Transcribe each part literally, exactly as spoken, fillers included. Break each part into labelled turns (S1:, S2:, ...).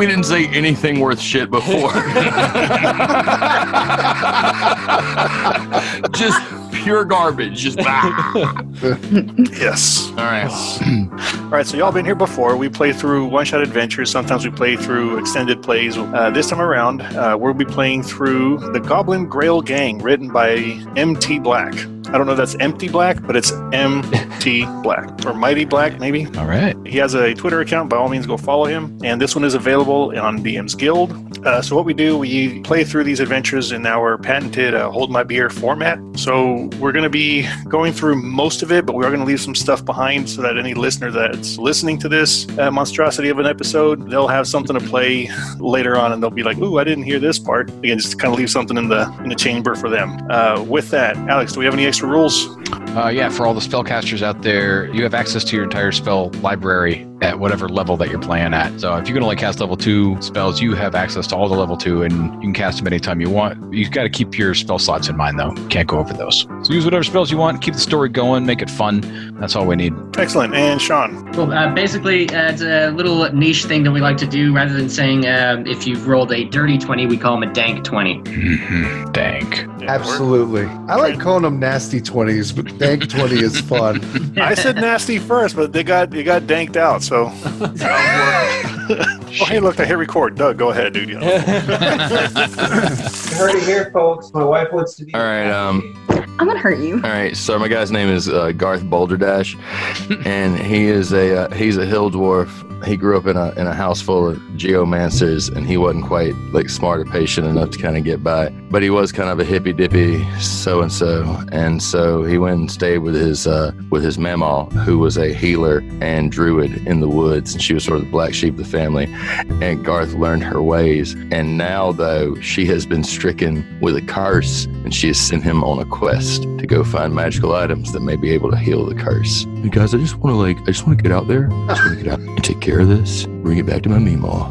S1: we didn't say anything worth shit before. Just pure garbage. Just
S2: Yes.
S1: All right.
S2: All right, so y'all been here before. We play through one-shot adventures. Sometimes we play through extended plays. Uh, this time around, uh, we'll be playing through The Goblin Grail Gang, written by M T Black. I don't know if that's Empty Black, but it's M T Black. Or Mighty Black, maybe.
S3: All right.
S2: He has a Twitter account. By all means, go follow him. And this one is available on D M's Guild. Uh, so what we do, we play through these adventures in our patented uh, Hold My Beer format. So we're going to be going through most of it, but we are going to leave some stuff behind so that any listener that's listening to this uh, monstrosity of an episode, they'll have something to play later on, and they'll be like, ooh, I didn't hear this part. Again, just to kind of leave something in the in the chamber for them. Uh, with that, Alex, do we have any extra rules?
S3: Uh, yeah, for all the spellcasters out there, you have access to your entire spell library at whatever level that you're playing at. So if you can only cast level two spells, you have access to all the level two, and you can cast them anytime you want. You've got to keep your spell slots in mind, though. You can't go over those. So use whatever spells you want, keep the story going, make it fun. That's all we need.
S2: Excellent. And Sean?
S4: Cool. Uh, basically, uh, it's a little niche thing that we like to do. Rather than saying um, if you've rolled a dirty twenty, we call them a dank twenty.
S3: Mm-hmm. Dank.
S2: Yeah,
S5: Absolutely. I like calling them nasty twenties, but dank twenty is fun.
S2: I said nasty first, but they got they got danked out, so. Oh, hey, look, I hit record. Doug, go ahead, dude. You know.
S6: You heard it here, folks. My wife wants to be.
S1: All right. Um.
S7: I'm gonna hurt you.
S1: All right. So my guy's name is uh, Garth Balderdash, and he is a uh, he's a hill dwarf. He grew up in a in a house full of geomancers, and he wasn't quite like smart or patient enough to kind of get by. But he was kind of a hippy dippy so and so, and so he went and stayed with his uh, with his mamaw, who was a healer and druid in the woods, and she was sort of the black sheep of the family. And Garth learned her ways, and now though she has been stricken with a curse, and she has sent him on a quest to go find magical items that may be able to heal the curse. Hey guys, I just want to like I just want to get out there. I just want to get out and take care of this. Bring it back to my meemaw.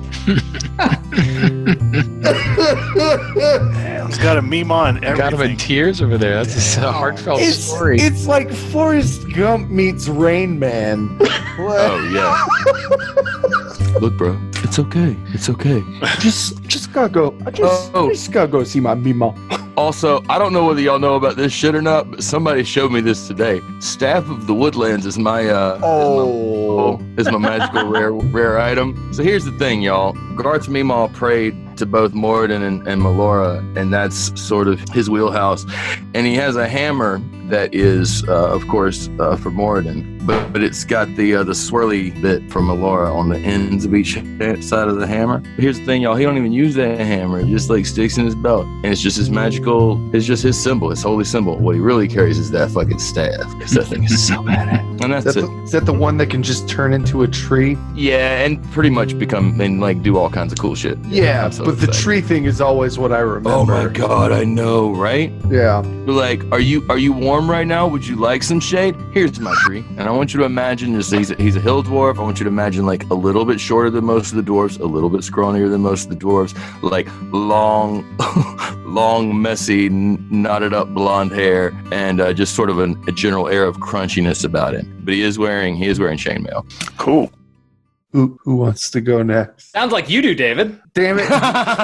S2: Damn, it's got a meme on everything.
S3: Got him in tears over there. That's a heartfelt
S5: It's,
S3: story.
S5: it's like Forrest Gump meets Rain Man. What?
S1: Oh yeah. Look, bro, it's okay. It's okay.
S5: Just, just gotta go. I just,
S1: Oh.
S5: I just gotta go see my Mima.
S1: Also, I don't know whether y'all know about this shit or not, but somebody showed me this today. Staff of the Woodlands is my uh
S5: Oh.
S1: is my, is my magical rare rare item. So here's the thing, y'all. Garth's Meemaw prayed to both Moradin and, and Melora, and that's sort of his wheelhouse. And he has a hammer that is, uh, of course, uh, for Moradin, but but it's got the uh, the swirly bit for Melora on the ends of each side of the hammer. But here's the thing, y'all. He don't even use that hammer. It just like sticks in his belt, and it's just his magical. It's just his symbol, his holy symbol. What he really carries is that fucking staff, because that thing is so badass. And
S5: Is
S1: that's
S5: that,
S1: it.
S5: the, is that the one that can just turn into a tree?
S1: Yeah, and pretty much become and like do all kinds of cool shit.
S5: Yeah,
S1: I'm so
S5: but the
S1: excited.
S5: tree thing is always what I remember.
S1: Oh my god, I know, right?
S5: Yeah.
S1: You're like, are you are you warm right now? Would you like some shade? Here's my tree. And I want you to imagine just he's a, he's a hill dwarf. I want you to imagine like a little bit shorter than most of the dwarves, a little bit scrawnier than most of the dwarves, like long, long, messy, n- knotted up blonde hair, and uh, just sort of an, a general air of crunchiness about him. But he is wearing he is wearing chainmail.
S2: Cool.
S5: Who, who wants to go next?
S8: Sounds like you do, David.
S5: Damn it.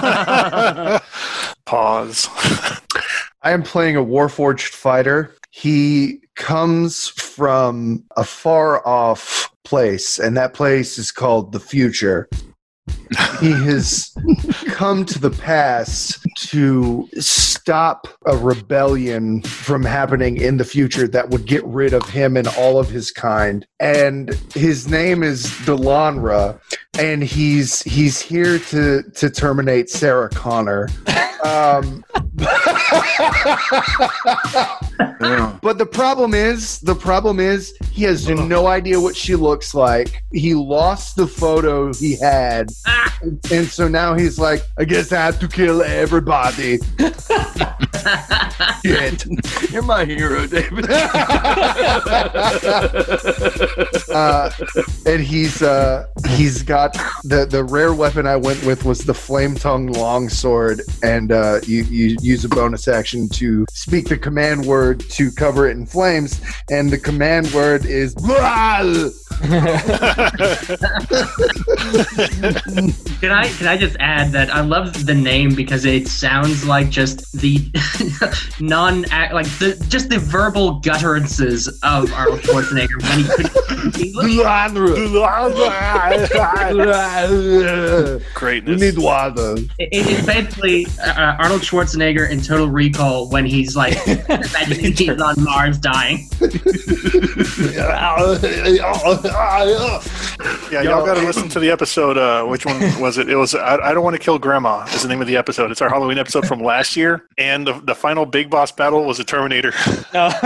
S2: Pause.
S5: I am playing a Warforged fighter. He comes from a far off place, and that place is called the future. He has come to the past to stop a rebellion from happening in the future that would get rid of him and all of his kind. And his name is Delanra, and he's he's here to to terminate Sarah Connor. Um, but the problem is, the problem is, he has no idea what she looks like. He lost the photo he had, and so now he's like, I guess I have to kill everybody. Shit.
S1: You're my hero, David.
S5: uh, and he's uh, he's got the the rare weapon I went with was the flame tongue longsword, and uh, you you use a bonus action to speak the command word to cover it in flames, and the command word is Blah!
S4: Can I can I just add that I love the name because it sounds like just the non like the just the verbal gutterances of Arnold Schwarzenegger when he couldn't speak English.
S2: Greatness.
S5: We need water.
S4: It, it's basically uh, Arnold Schwarzenegger in Total Recall when he's like imagining he's on Mars dying.
S2: Yeah, y'all got to listen to the episode. Uh, which one was it? It was I, I Don't Want to Kill Grandma is the name of the episode. It's our Halloween episode from last year. And the, the final big boss battle was a Terminator.
S5: That's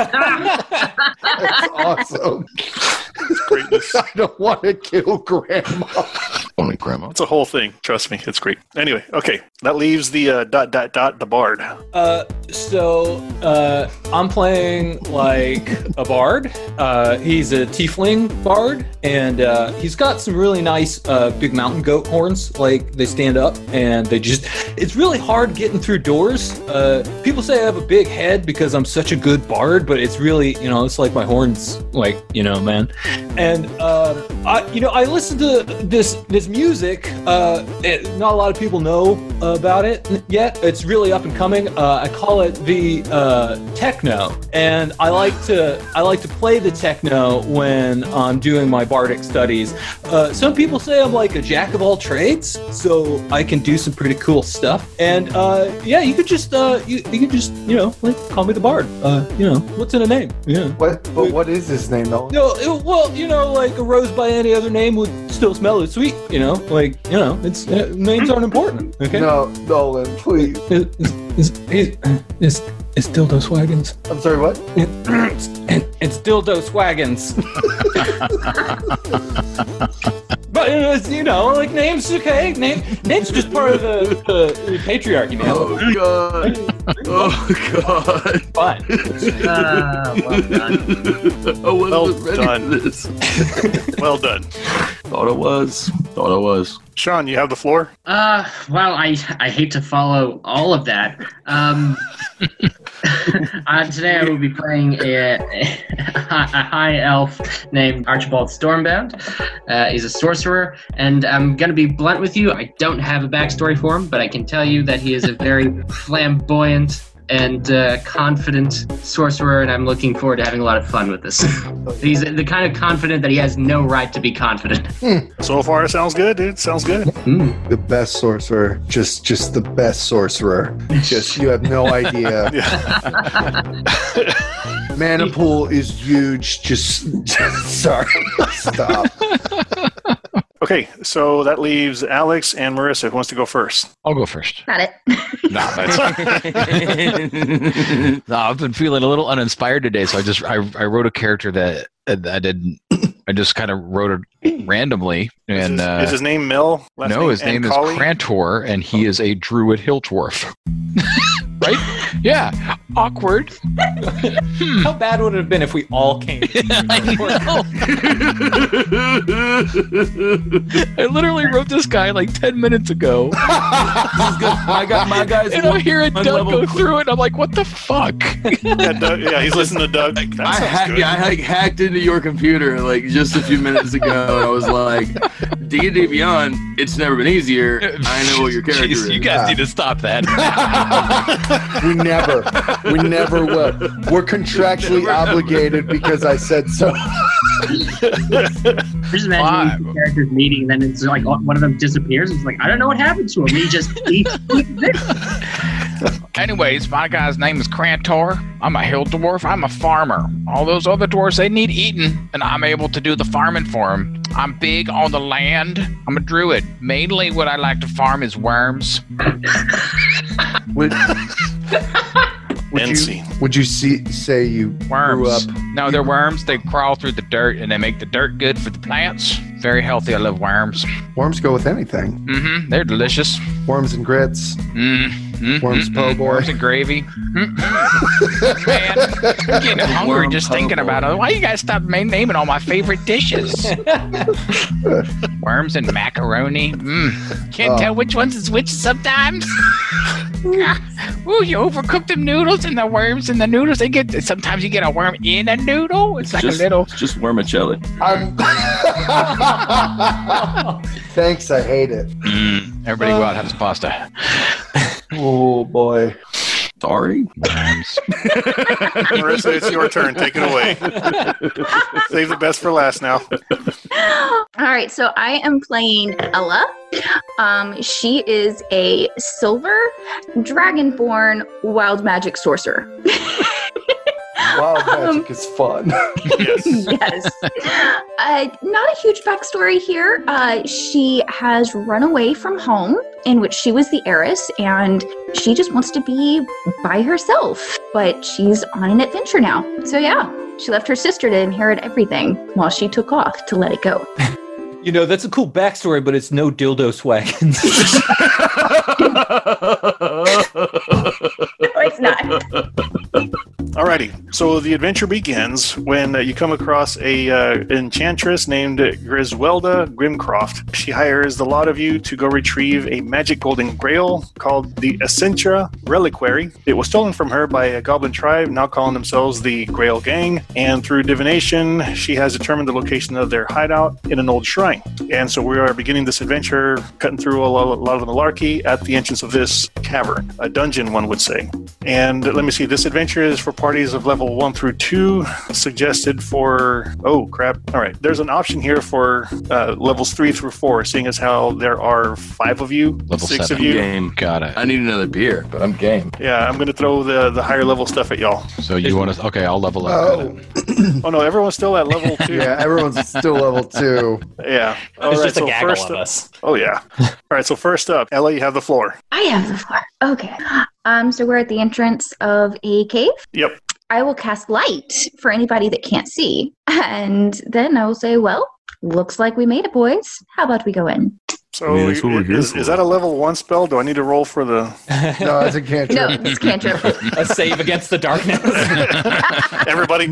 S5: awesome.
S2: Greatness.
S5: I don't want to kill Grandma.
S1: Only grandma.
S2: It's a whole thing. Trust me. It's great. Anyway, okay. That leaves the uh, dot, dot, dot, the bard.
S7: Uh, so uh, I'm playing like a bard. Uh, he's a tiefling bard, and uh, he's got some really nice uh, big mountain goat horns. Like they stand up, and they just. It's really hard getting through doors. Uh, people say I have a big head because I'm such a good bard, but it's really, you know, it's like my horns, like, you know, man. And uh, I, you know, I listen to this this music. Uh, it, not a lot of people know about it yet. It's really up and coming. Uh, I call it the uh, techno, and I like to I like to play the techno when I'm doing my bardic studies. Uh, some people say I'm like a jack of all trades, so I can do some pretty cool stuff. And uh, yeah, you could just uh, you you could just you know like call me the bard. Uh, you know what's in a name? Yeah.
S5: What? But what is his name, though?
S7: No, it, well, you know, like a rose by any other name would still smell as sweet. You know, like you know, it's uh, names aren't important. Okay.
S5: No, Nolan, please.
S7: It's it's it's, it's, it's dildo swaggins.
S5: I'm sorry, what?
S7: It, it's, it's dildo swaggins. But it's, you know, like names, okay. Name, names just part of the, the, the patriarchy, man.
S1: Oh god. Oh god.
S7: Fine.
S4: Uh, well done.
S1: I wasn't
S2: Well
S1: ready
S2: done.
S1: for this.
S2: Well done.
S1: Thought it was. Thought it was.
S2: Sean, you have the floor.
S4: Uh, well, I I hate to follow all of that. Um, uh, today I will be playing a, a high elf named Archibald Stormbound. Uh, he's a sorcerer, and I'm gonna be blunt with you. I don't have a backstory for him, but I can tell you that he is a very flamboyant and uh, confident sorcerer, and I'm looking forward to having a lot of fun with this. He's the kind of confident that he has no right to be confident.
S2: So far, it sounds good, dude. Sounds good.
S4: Mm.
S5: The best sorcerer. Just, just the best sorcerer. Just, you have no idea. Mana pool is huge. Just, just sorry. Stop.
S2: Okay, so that leaves Alex and Marissa, who wants to go first.
S3: I'll go first.
S8: Got it.
S3: No, that's no, I've been feeling a little uninspired today, so I just I, I wrote a character that I didn't. I just kind of wrote it randomly, and
S2: is, his,
S3: uh,
S2: is his name Mel? Last
S3: no, his name
S2: Ancali?
S3: is Crantor, and he is a druid hill dwarf. Right? Yeah. Awkward.
S7: How bad would it have been if we all came?
S3: I know. I literally wrote this guy like ten minutes ago.
S1: I got my guys.
S3: And I hear a Doug
S1: level
S3: go
S1: quick.
S3: through it, and I'm like, what the fuck?
S2: Yeah, Doug, yeah, he's listening to Doug. That
S1: I,
S2: sounds
S1: ha-
S2: good.
S1: yeah, I like, hacked into your computer like just a few minutes ago, and I was like, D and D Beyond, it's never been easier. I know what your character
S3: Jeez,
S1: is.
S3: you guys need to stop that.
S5: We never, we never will. We're contractually obligated because I said so.
S4: Just imagine these two characters meeting, and then it's like one of them disappears. It's like, I don't know what happened to him. He just he,
S3: Anyways, my guy's name is Crantor. I'm a hill dwarf. I'm a farmer. All those other dwarves, they need eating, and I'm able to do the farming for them. I'm big on the land. I'm a druid. Mainly what I like to farm is worms.
S5: Would, would
S2: End
S5: you,
S2: scene.
S5: would you see, say you grew up?
S3: Worms. No, they're worms. They crawl through the dirt, and they make the dirt good for the plants. Very healthy. I love worms.
S5: Worms go with anything.
S3: Mm-hmm. They're delicious.
S5: Worms and grits.
S3: Mm. Mm,
S5: Worms
S3: mm,
S5: po'
S3: mm,
S5: boy.
S3: Worms and gravy. Mm, mm. Man, I'm getting hungry
S1: Worm
S3: just
S1: po'
S3: thinking
S1: boy.
S3: about it. Why you guys stop ma- naming all my favorite dishes? Worms and macaroni. Mm. Can't
S5: Oh.
S3: tell which one's is which sometimes. Ooh, you overcook the noodles and the worms and the noodles. They get sometimes you get a worm in a noodle. It's like
S8: just,
S3: a little.
S8: It's just vermicelli.
S5: I'm Thanks, I hate it.
S3: Mm. Everybody go out and have some pasta.
S5: Oh boy.
S8: Sorry.
S3: Worms.
S2: Marissa, it's your turn. Take it away. Save the best for last now.
S9: All right, so I am playing Ella. Um, she is a silver dragonborn wild magic sorcerer.
S5: Wild
S9: Um,
S5: magic is fun.
S2: Yes.
S9: Yes. Uh, not a huge backstory here. Uh, she has run away from home, in which she was the heiress, and she just wants to be by herself. But she's on an adventure now. So yeah, she left her sister to inherit everything while she took off to let it go.
S7: You know, that's a cool backstory, but it's no dildo swaggins.
S9: No, it's not.
S2: Alrighty, so the adventure begins when uh, you come across a uh, enchantress named Griswelda Grimcroft. She hires the lot of you to go retrieve a magic golden grail called the Essentia Reliquary. It was stolen from her by a goblin tribe, now calling themselves the Grail Gang, and through divination, she has determined the location of their hideout in an old shrine. And so we are beginning this adventure, cutting through a lot, a lot of the malarkey at the entrance of this cavern, a dungeon, one would say. And let me see, this adventure is for parties of level one through two, suggested for, oh crap, all right, there's an option here for uh, levels three through four, seeing as how there are five of you,
S3: Level
S2: six
S3: seven.
S2: of you.
S1: Game.
S3: Got it.
S1: I need another beer, but I'm game.
S2: Yeah, I'm going to throw the, the higher level stuff at y'all.
S3: So you want to? Okay, I'll level up.
S5: Oh.
S2: Oh no, everyone's still at level two.
S5: Yeah, everyone's still level two.
S2: Yeah. All
S7: It's
S2: right,
S7: just a
S2: so
S7: gaggle
S2: first
S7: of
S2: up,
S7: us.
S2: oh yeah. All right, so first up, Ella, you have the floor.
S9: I have the floor. Okay. Um, so we're at the entrance of a cave.
S2: Yep.
S9: I will cast light for anybody that can't see. And then I will say, well, looks like we made it, boys. How about we go in?
S2: So
S1: Yeah, that's what we're here
S2: is,
S1: for.
S2: is that a level one spell? Do I need to roll for the
S5: No, it's a cantrip.
S9: No, it's cantrip.
S7: A save against the darkness.
S2: everybody?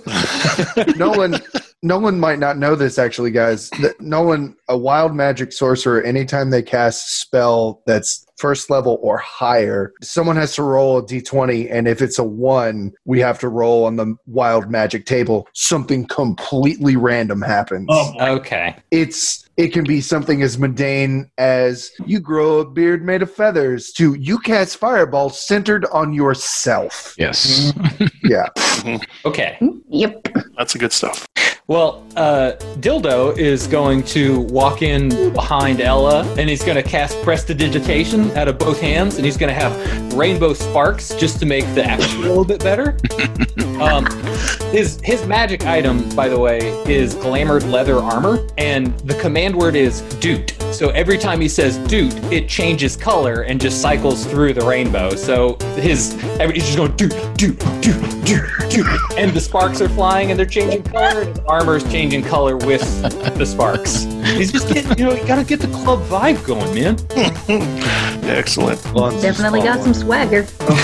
S5: Nolan, Nolan might not know this actually, guys. That Nolan, a wild magic sorcerer, anytime they cast a spell that's first level or higher, someone has to roll a d twenty, and if it's a one, we have to roll on the wild magic table. Something completely random happens.
S2: Oh,
S7: Okay.
S5: It's it can be something as mundane as you grow a beard made of feathers to you cast fireball centered on yourself.
S3: Yes.
S5: Yeah.
S7: Okay.
S9: Yep.
S2: That's the good stuff.
S7: Well, uh, Dildo is going to walk in behind Ella, and he's going to cast Prestidigitation out of both hands, and he's going to have rainbow sparks just to make the action a little bit better. Um, his his magic item, by the way, is glamored leather armor, and the command word is doot. So every time he says doot, it changes color and just cycles through the rainbow. So his every, he's just going doot, doot, doot, doot, doot, and the sparks are flying and they're changing color, and his armor's changing color with the sparks. He's just getting, you know, you gotta get the club vibe going, man.
S2: Excellent.
S9: Definitely got some swagger.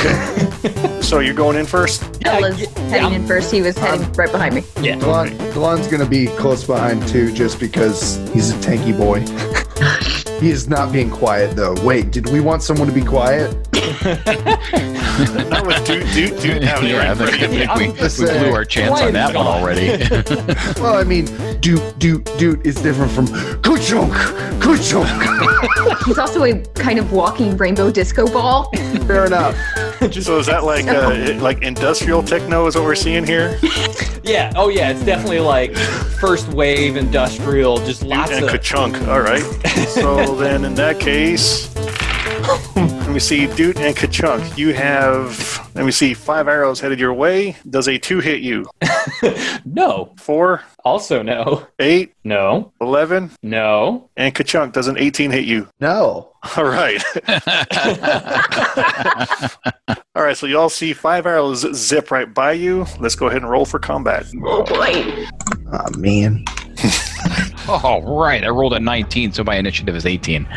S2: So you're going in first?
S9: Ella's
S7: yeah,
S9: heading
S7: I'm-
S9: in first. He was heading right behind me.
S7: Yeah.
S5: Delon, Delon's going to be close behind too, just because he's a tanky boy. He is not being quiet though. Wait, did we want someone to be quiet?
S2: Not with Dude, Dude, Dude having it
S3: Yeah, I
S2: right in
S3: think,
S2: front
S3: I
S2: of you.
S3: think we, we blew our chance on that one already.
S5: Well, I mean, doot doot doot is different from kuchunk kuchunk.
S9: He's also a kind of walking rainbow disco ball.
S5: Fair enough.
S2: So is that like uh, like industrial techno is what we're seeing here?
S7: Yeah. Oh, yeah. It's definitely like first wave industrial. Just lots
S2: and
S7: of.
S2: ka-chunk. All right. So then in that case, let me see, Doot and ka-chunk. You have, let me see, five arrows headed your way. Does a two hit you?
S7: No.
S2: Four,
S7: Also, no.
S2: eight,
S7: No.
S2: eleven,
S7: No.
S2: and ka-chunk. Does an eighteen hit you?
S5: No.
S2: All right. All right, so you all see five arrows zip right by you. Let's go ahead and roll for combat.
S9: Oh boy.
S5: Oh man.
S3: Oh, right. I rolled a nineteen, so my initiative is eighteen.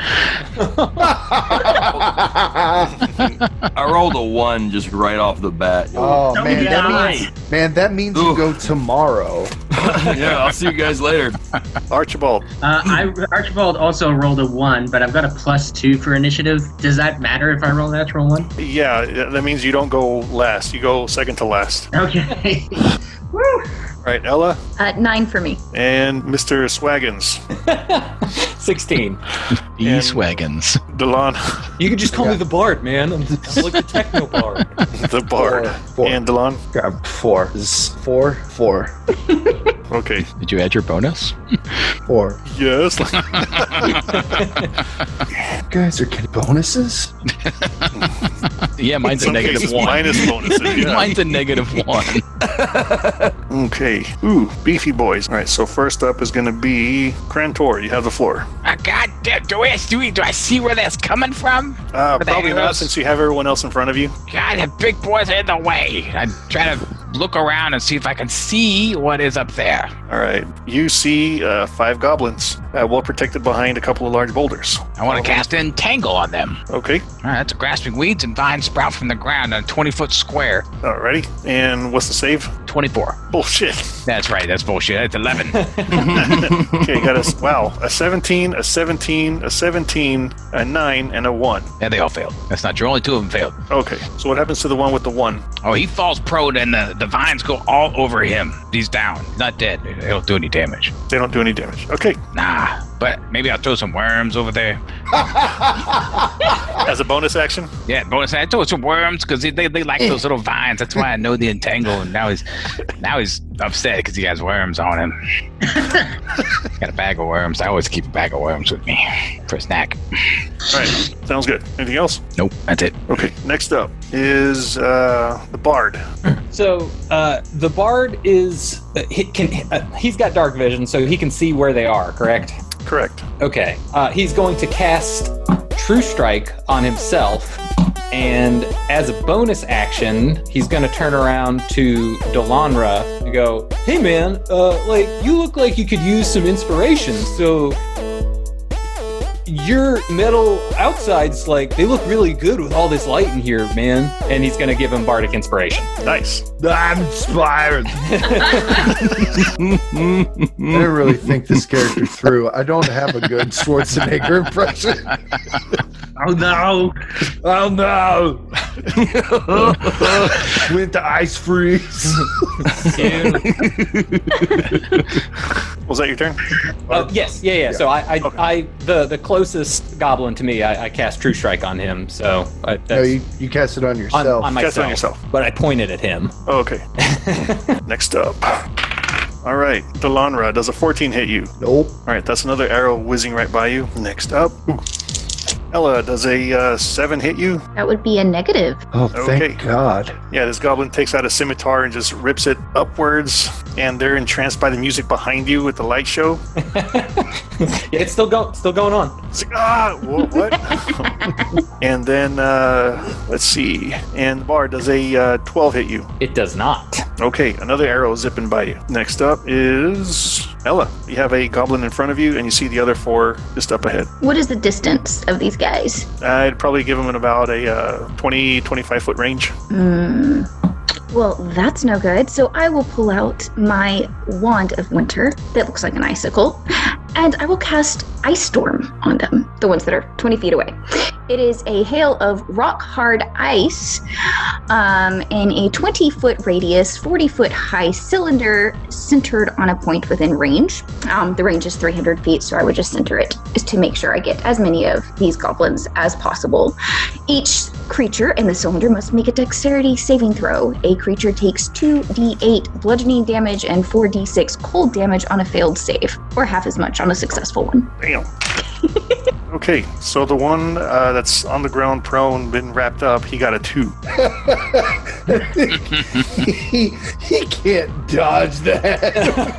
S8: I rolled a one just right off the bat.
S5: Oh
S4: Don't
S5: man, that
S4: die.
S5: means man, that means you
S8: Oof.
S5: go tomorrow.
S8: Yeah, I'll see you guys later.
S2: Archibald.
S4: Uh, I Archibald also rolled a one, but I've got a plus two for initiative. Does that matter if I roll a natural one?
S2: Yeah, that means you don't go last. You go second to last.
S4: Okay. Woo!
S2: All right, Ella
S9: Uh, nine for me.
S2: and Mister Swaggins.
S7: sixteen.
S3: These wagons.
S2: Delon,
S7: You can just call
S5: Yeah.
S7: me the Bard, man. I'm, I'm like the techno Bard.
S2: the Bard.
S5: Four. Four.
S2: And Delon.
S5: Grab four. This is four. Four.
S2: Okay.
S3: Did you add your bonus?
S5: Four.
S2: Yes.
S5: You guys are getting bonuses?
S3: Yeah, mine's a
S2: Some
S3: negative
S2: cases
S3: one.
S2: minus bonuses. Yeah.
S3: Mine's a negative one.
S2: Okay. Ooh, beefy boys. All right, so first up is going to be Krantor. You have the floor.
S10: Uh, God damn, do I, do, we, do I see where that's coming from?
S2: Uh,
S10: For the
S2: probably not
S10: arrows?
S2: since you have everyone else in front of you.
S10: God, the big boys are in the way. I'm trying to look around and see if I can see what is up there.
S2: All right. You see uh, five goblins, uh, well protected behind a couple of large boulders.
S10: I want to cast Entangle on them.
S2: Okay.
S10: All right, that's grasping weeds and vines sprout from the ground on a twenty-foot square.
S2: Alrighty. And what's the save?
S10: twenty-four.
S2: Bullshit.
S10: That's right, that's bullshit. It's eleven.
S2: Okay, you got a, wow, a seventeen, a seventeen, a seventeen, a nine, and a one.
S10: Yeah, they all failed. That's not true. Only two of them failed.
S2: Okay, so what happens to the one with the one?
S10: Oh, he falls prone and the, the vines go all over him. He's down. He's not dead. They don't do any damage.
S2: They don't do any damage. Okay,
S10: Nah, but maybe I'll throw some worms over there.
S2: as a bonus action.
S10: Yeah, bonus. I throw some worms because they, they like those little vines. That's why I know the entangle. And now he's now he's upset because he has worms on him. Got a bag of worms. I always keep a bag of worms with me for a snack.
S2: All right, sounds good. Anything else?
S3: Nope, that's it.
S2: Okay, next up is uh, the Bard.
S7: So uh, the Bard is uh, he can uh, he's got dark vision, so he can see where they are. Correct.
S2: Correct.
S7: Okay. Uh, he's going to cast True Strike on himself, and as a bonus action, he's going to turn around to Delanra and go, "Hey, man, uh, like you look like you could use some inspiration. So your metal outsides, like they look really good with all this light in here, man." And he's going to give him bardic inspiration.
S2: Nice.
S5: I'm inspired. I didn't really think this character through. I don't have a good Schwarzenegger impression.
S4: Oh no!
S5: Oh no! Went to ice freeze.
S2: Was that your turn?
S7: Uh, yes, yeah, yeah. So I, I,
S2: Okay.
S7: I, the the closest goblin to me, I, I cast True Strike on him. So I, that's
S5: No, you, you cast it on
S7: on,
S5: yourself.
S7: on
S2: Cast it
S7: myself,
S2: on yourself.
S7: but I pointed at him.
S2: Oh, okay. Next up. All right, Delanra, does a fourteen hit you?
S5: Nope.
S2: All right, that's another arrow whizzing right by you. Next up. Ooh. Ella, does a uh, seven hit you?
S9: That would be a negative.
S5: Oh, thank
S2: Okay.
S5: God.
S2: Yeah, this goblin takes out a scimitar and just rips it upwards, and they're entranced by the music behind you with the light show.
S7: Yeah, it's still going, still going on.
S2: It's like, ah, wha- what? And then, uh, let's see. And the Bard, does a uh, twelve hit you?
S7: It does not.
S2: Okay, another arrow zipping by you. Next up is Ella. You have a goblin in front of you, and you see the other four just up ahead.
S9: What is the distance of these guys?
S2: I'd probably give them about a uh, twenty, twenty-five foot range.
S9: Hmm. Well, that's no good. So I will pull out my Wand of Winter that looks like an icicle, and I will cast Ice Storm on them, the ones that are twenty feet away. It is a hail of rock-hard ice um, in a twenty-foot radius, forty-foot high cylinder centered on a point within range. Um, the range is three hundred feet, so I would just center it just to make sure I get as many of these goblins as possible. Each creature in the cylinder must make a dexterity saving throw. A creature takes two d eight bludgeoning damage and four d six cold damage on a failed save, or half as much on a successful one.
S2: Damn. Okay, so the one uh, that's on the ground prone, been wrapped up, he got a two.
S5: he, he can't dodge that.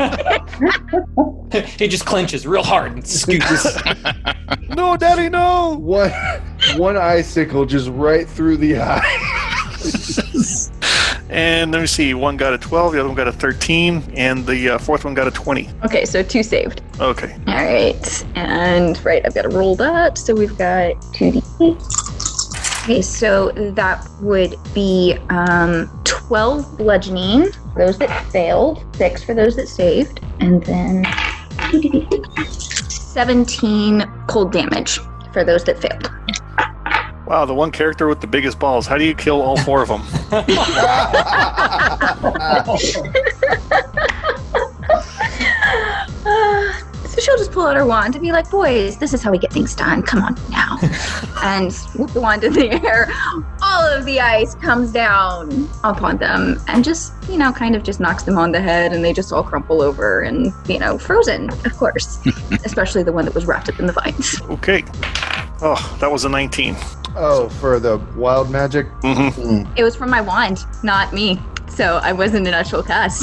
S7: He just clenches real hard and scoots.
S5: No, Daddy, no! One, one icicle just right through the eye.
S2: And let me see. One got a twelve, the other one got a thirteen, and the uh, fourth one got a twenty.
S9: Okay, so two saved.
S2: Okay.
S9: All right, and right, I've got to roll that. So we've got two d eight. Okay, so that would be um, twelve bludgeoning for those that failed, six for those that saved, and then seventeen cold damage for those that failed.
S2: Wow, the one character with the biggest balls. How do you kill all four of them?
S9: uh, so she'll just pull out her wand and be like, boys, this is how we get things done. Come on now. And with the wand in the air, all of the ice comes down upon them and just, you know, kind of just knocks them on the head, and they just all crumple over and, you know, frozen, of course. Especially the one that was wrapped up in the vines.
S2: Okay. Oh, that was a nineteen.
S5: Oh, for the wild magic?
S2: Mm-hmm.
S5: Mm.
S9: It was from my wand, not me. So I wasn't an actual cast.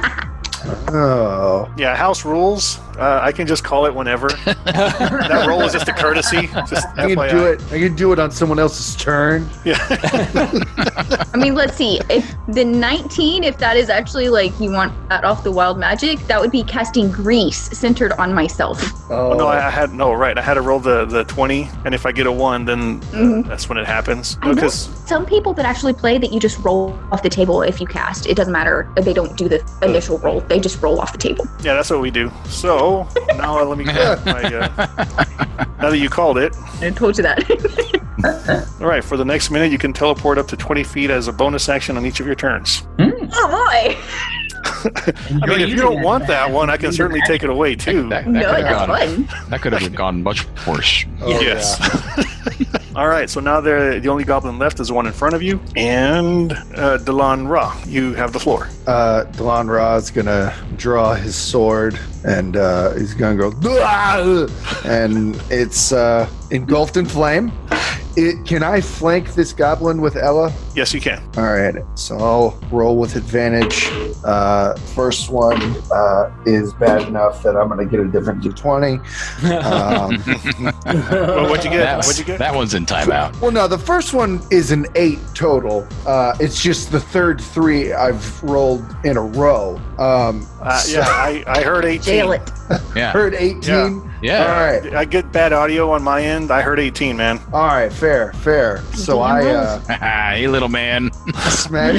S5: Oh.
S2: Yeah, house rules. Uh, I can just call it whenever. That roll is just a courtesy. Just
S5: I
S2: F
S5: can
S2: Y I.
S5: do it. I can do it on someone else's turn.
S2: Yeah.
S9: I mean, let's see. If the nineteen, if that is actually like you want that off the wild magic, that would be casting grease centered on myself.
S5: Oh
S2: Oh, no, I, I had no right. I had to roll the, the twenty, and if I get a one, then
S9: Mhm.
S2: that's when it happens.
S9: I know
S2: Because
S9: some people that actually play that you just roll off the table if you cast. It doesn't matter. They don't do the initial roll. They just roll off the table.
S2: yeah, that's what we do. So now let me grab my. Uh, now that you called it,
S9: I told you that.
S2: all right. For the next minute, you can teleport up to twenty feet as a bonus action on each of your turns.
S9: Oh boy.
S2: I mean, if you don't want that one, I can certainly take it away too.
S3: That, that
S9: No,
S3: could have
S9: that's
S3: gone,
S9: fun.
S3: that could have gone much worse.
S5: Oh,
S2: Yes. All right, so now the the only goblin left is the one in front of you, and uh, Delan Ra, you have the floor.
S5: Uh, Delan Ra is gonna draw his sword, and uh, he's gonna go, "Dua!" and it's uh, engulfed in flame. It, can I flank this goblin with Ella?
S2: Yes, you can.
S5: All right, so I'll roll with advantage. Uh, first one uh, is bad enough that I'm going to get a different d twenty. Um,
S2: Well, what'd you get?
S3: That,
S2: What'd you get?
S3: that one's in timeout.
S5: well, no, the first one is an eight total. Uh, it's just the third three I've rolled in a row. Um,
S2: Uh,
S5: so-
S2: yeah, I, I heard eighteen.
S9: Jail it.
S3: Yeah.
S5: Heard eighteen?
S3: Yeah.
S5: All right.
S2: I get bad audio on my end. I heard eighteen, man.
S5: All right, fair, fair. So
S9: Damn
S5: I
S9: rolls.
S5: uh,
S3: hey, little man.
S5: smack.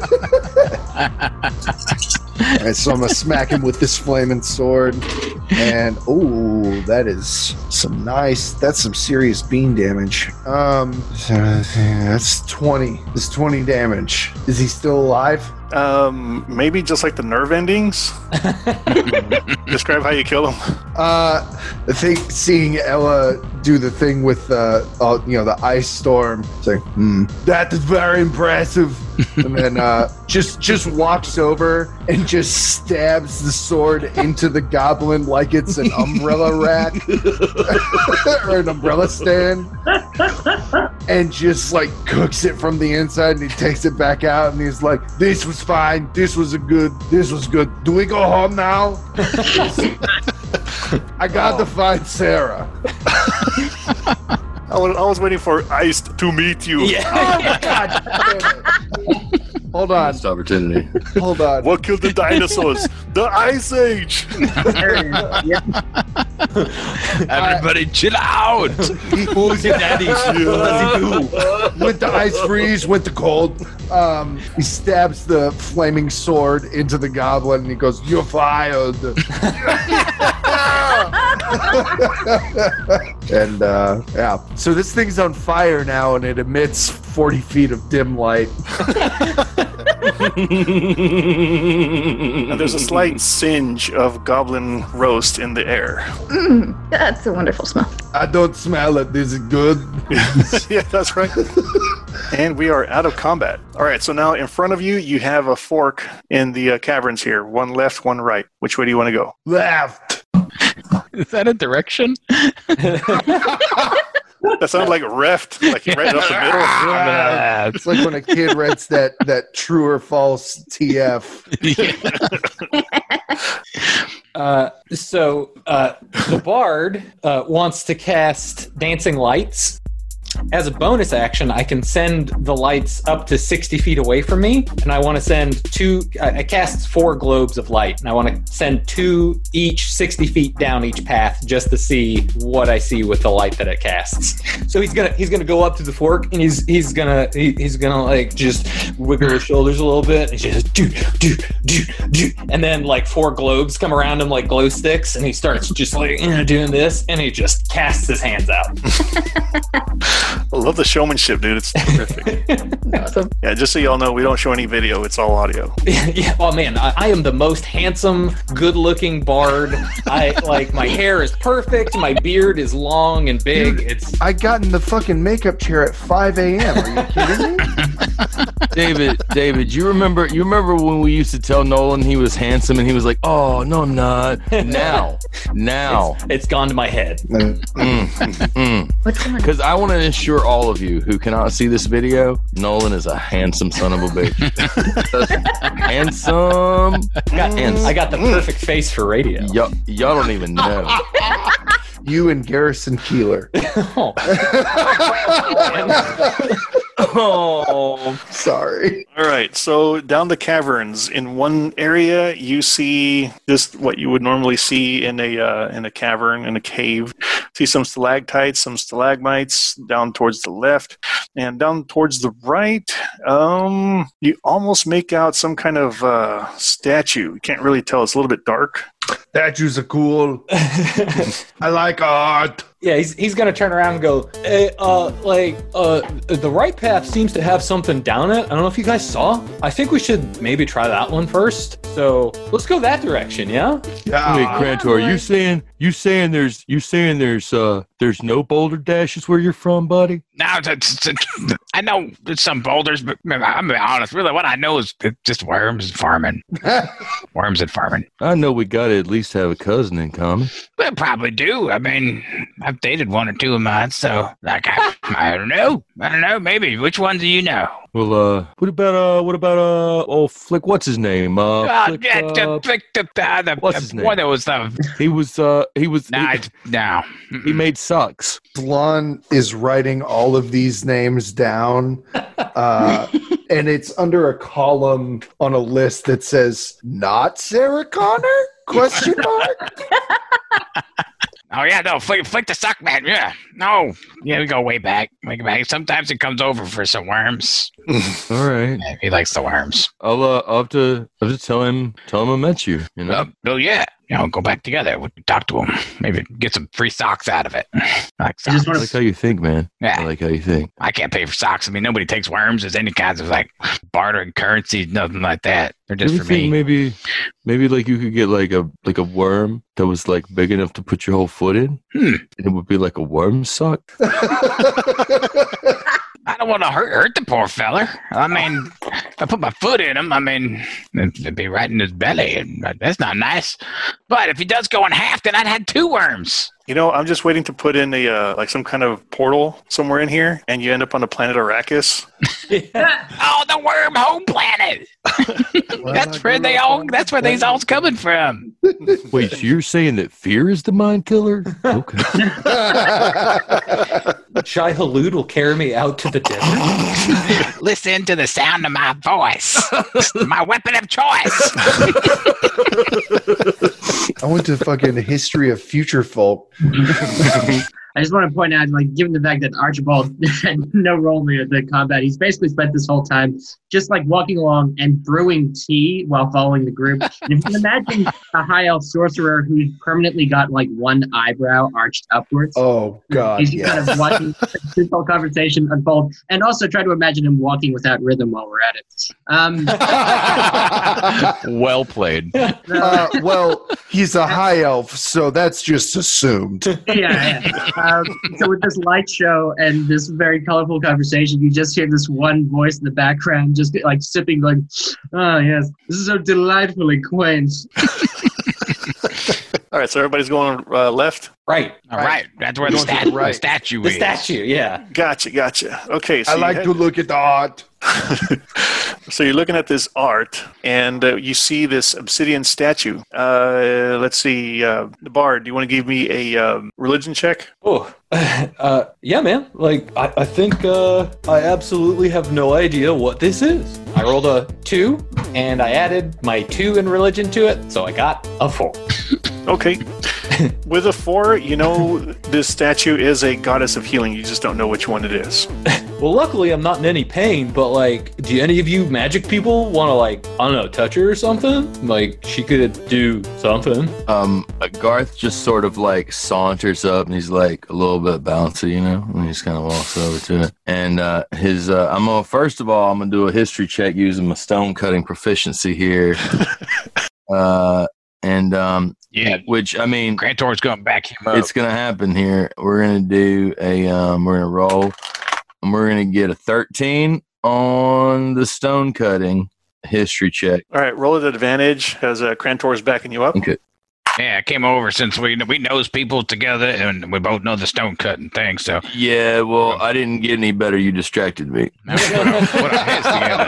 S5: All right, so I'm gonna smack him with this flaming sword, and oh, that is some nice. That's some serious beam damage. Um, that's twenty. That's twenty damage. Is he still alive?
S2: Um, maybe just like the nerve endings. Describe how you kill him.
S5: Uh, I think seeing Ella do the thing with uh, uh you know, the ice storm. It's like, hmm, that is very impressive. And then uh, just just walks over and just stabs the sword into the goblin like it's an umbrella rack or an umbrella stand, and just like cooks it from the inside. And he takes it back out, and he's like, "This was fine. This was a good. This was good. Do we go home now?" I got
S2: Oh.
S5: to find Sarah.
S2: I was, I was waiting for Iced to meet you.
S5: Oh my god! Damn it. Hold on.
S1: Missed opportunity.
S5: Hold on.
S2: What killed the dinosaurs? The Ice Age.
S3: Everybody chill out.
S5: Who's your daddy? What does he do? Went to ice freeze, went to cold. Um, he stabs the flaming sword into the goblin, and he goes, "You're fired." And uh, yeah, so this thing's on fire now, and it emits forty feet of dim light.
S2: Now, there's a slight singe of goblin roast in the air.
S9: Mm, that's a wonderful smell.
S5: I don't smell it. Is it good?
S2: Yeah, that's right. And we are out of combat. All right, so now in front of you, you have a fork in the uh, caverns here. One left, one right. Which way do you want to go?
S5: Left.
S3: Is that a direction?
S2: That sounds like reft, like you read it up the middle.
S5: Ah, it's like when a kid writes that that true or false T F.
S7: Uh, so uh, the bard uh, wants to cast dancing lights as a bonus action, I can send the lights up to sixty feet away from me, and I want to send two. I, I cast four globes of light, and I want to send two each sixty feet down each path just to see what I see with the light that it casts. So he's gonna he's gonna go up to the fork, and he's he's gonna he, he's gonna like just wiggle his shoulders a little bit, and he's just do do do do, and then like four globes come around him like glow sticks, and he starts just like you know, doing this, and he just casts his hands out.
S2: I love the showmanship, dude. It's terrific.
S9: Awesome.
S2: Yeah, just so y'all know, we don't show any video. It's all audio.
S7: Yeah, oh man, I, I am the most handsome, good-looking bard. I like my hair is perfect, my beard is long and big.
S5: Dude,
S7: it's
S5: I got in the fucking makeup chair at five a.m. Are you kidding me?
S1: David, David, you remember? You remember when we used to tell Nolan he was handsome, and he was like, "Oh no, I'm not." Now, now,
S7: it's, it's gone to my head.
S1: mm, mm.
S9: Which one?
S1: Because I want to assure all of you who cannot see this video, Nolan is a handsome son of a bitch. Handsome.
S7: Got, I got the perfect face for radio.
S1: Y'all, y'all don't even know.
S5: You and Garrison Keeler.
S7: Oh.
S1: Oh,
S5: sorry.
S2: All right, so down the caverns, in one area you see just what you would normally see in a uh, in a cavern, in a cave. See some stalactites, some stalagmites down towards the left, and down towards the right, um, you almost make out some kind of uh, statue. You can't really tell; it's a little bit dark.
S5: Statues are cool. I like art.
S7: Yeah, he's he's gonna turn around and go, hey, uh, like, uh, the right path seems to have something down it. I don't know if you guys saw. I think we should maybe try that one first. So let's go that direction, yeah?
S5: Yeah.
S1: wait, Krantor, you saying you saying there's you saying there's uh there's no boulder dashes where you're from, buddy?
S10: No, it's, it's, I know there's some boulders, but I'm gonna be honest. Really, what I know is just worms and farming. Worms and farming.
S1: I know we got to at least have a cousin in common.
S10: We probably do. I mean, I've dated one or two of mine, so like I, I don't know. I don't know. Maybe which one do you know?
S1: Well, uh, what about uh, what about uh, oh, Flick? What's his name? Uh,
S10: Uh,
S1: Flick,
S10: yeah,
S1: uh,
S10: the, the, the, uh, the,
S1: what's
S10: the
S1: his name?
S10: one that was the.
S1: he was uh, he was
S10: Nah,
S1: he,
S10: it's- no.
S1: he made socks.
S5: Slon is writing all of these names down, uh, and it's under a column on a list that says "Not Sarah Connor?" Question mark.
S10: Oh yeah, no, flick, flick the sock man. Yeah, no, yeah, we go way back, way back. Sometimes it comes over for some worms.
S1: All right,
S10: Yeah, he likes the worms.
S1: I'll uh, I'll have to I'll have to tell him tell him I met you. You know.
S10: Uh, well, yeah, you know, go back together. We can talk to him. Maybe get some free socks out of it. I like
S4: I just
S10: socks.
S1: I
S4: want
S1: like how you think, man.
S10: Yeah.
S1: I like how you think.
S10: I can't pay for socks. I mean, nobody takes worms as any kinds of like bartering currency, nothing like that. They're just
S1: Do you
S10: for
S1: think
S10: me.
S1: maybe maybe like you could get like a like a worm that was like big enough to put your whole foot in,
S10: Hmm.
S1: and it would be like a worm sock.
S10: I don't want to hurt hurt the poor feller. I mean, if I put my foot in him, I mean, it'd be right in his belly, and that's not nice. But if he does go in half, then I'd had two worms.
S2: You know, I'm just waiting to put in a uh, like some kind of portal somewhere in here, and you end up on the planet Arrakis.
S10: Oh, the worm home planet. That's where they all. That's where they's all coming from.
S1: Wait, so you're saying that fear is the mind killer? Okay.
S7: Shai Halud will carry me out to the desert.
S10: Listen to the sound of my voice. My weapon of choice.
S5: I went to fucking History of Future Folk.
S4: I just want to point out, like, given the fact that Archibald had no role in the combat, he's basically spent this whole time just like walking along and brewing tea while following the group. And if you can imagine a high elf sorcerer who's permanently got like one eyebrow arched upwards,
S5: Oh God,
S4: he's just
S5: yeah.
S4: kind of watching this whole conversation unfold, and also try to imagine him walking without rhythm while we're at it. Um,
S3: Well played.
S5: Uh, well, he's a high elf, so that's just assumed.
S4: yeah. yeah. Um, so with this light show and this very colorful conversation, you just hear this one voice in the background, just like sipping, like, "Oh yes, this is so delightfully quaint."
S2: All right, so everybody's going uh, left?
S7: Right.
S10: All right. That's where the,
S5: Going to the
S10: stat-
S5: right.
S10: the statue
S7: The
S10: is.
S7: statue, yeah.
S2: Gotcha, gotcha. Okay, so
S5: I
S2: you
S5: like
S2: head-
S5: to look at the art.
S2: So you're looking at this art, and uh, you see this obsidian statue. Uh, let's see, uh, the bard. Do you want to give me a um, religion check?
S7: Oh, uh, yeah, man. Like, I, I think uh, I absolutely have no idea what this is. I rolled a two, and I added my two in religion to it, so I got a four.
S2: Okay. With a four, you know this statue is a goddess of healing. You just don't know which one it is.
S7: Well, luckily I'm not in any pain, but like, do any of you magic people want to like, I don't know, touch her or something? Like, she could do something.
S1: Um, uh, Garth just sort of like saunters up, and he's like a little bit bouncy, you know, and he just kind of walks over to it. And uh, his, uh, I'm gonna first of all, I'm gonna do a history check using my stone cutting proficiency here. uh, and um,
S10: Yeah.
S1: which I mean,
S10: Grantor's going to back him up.
S1: it's gonna happen here. We're gonna do a, um, we're gonna roll, and we're gonna get a thirteen on the stone cutting history check.
S2: All right, roll at advantage as uh, Crantor's backing you up.
S1: Okay.
S10: Yeah, I came over since we we knows people together and we both know the stone cutting thing. So
S1: Yeah, well, I didn't get any better. You distracted me.
S10: put our heads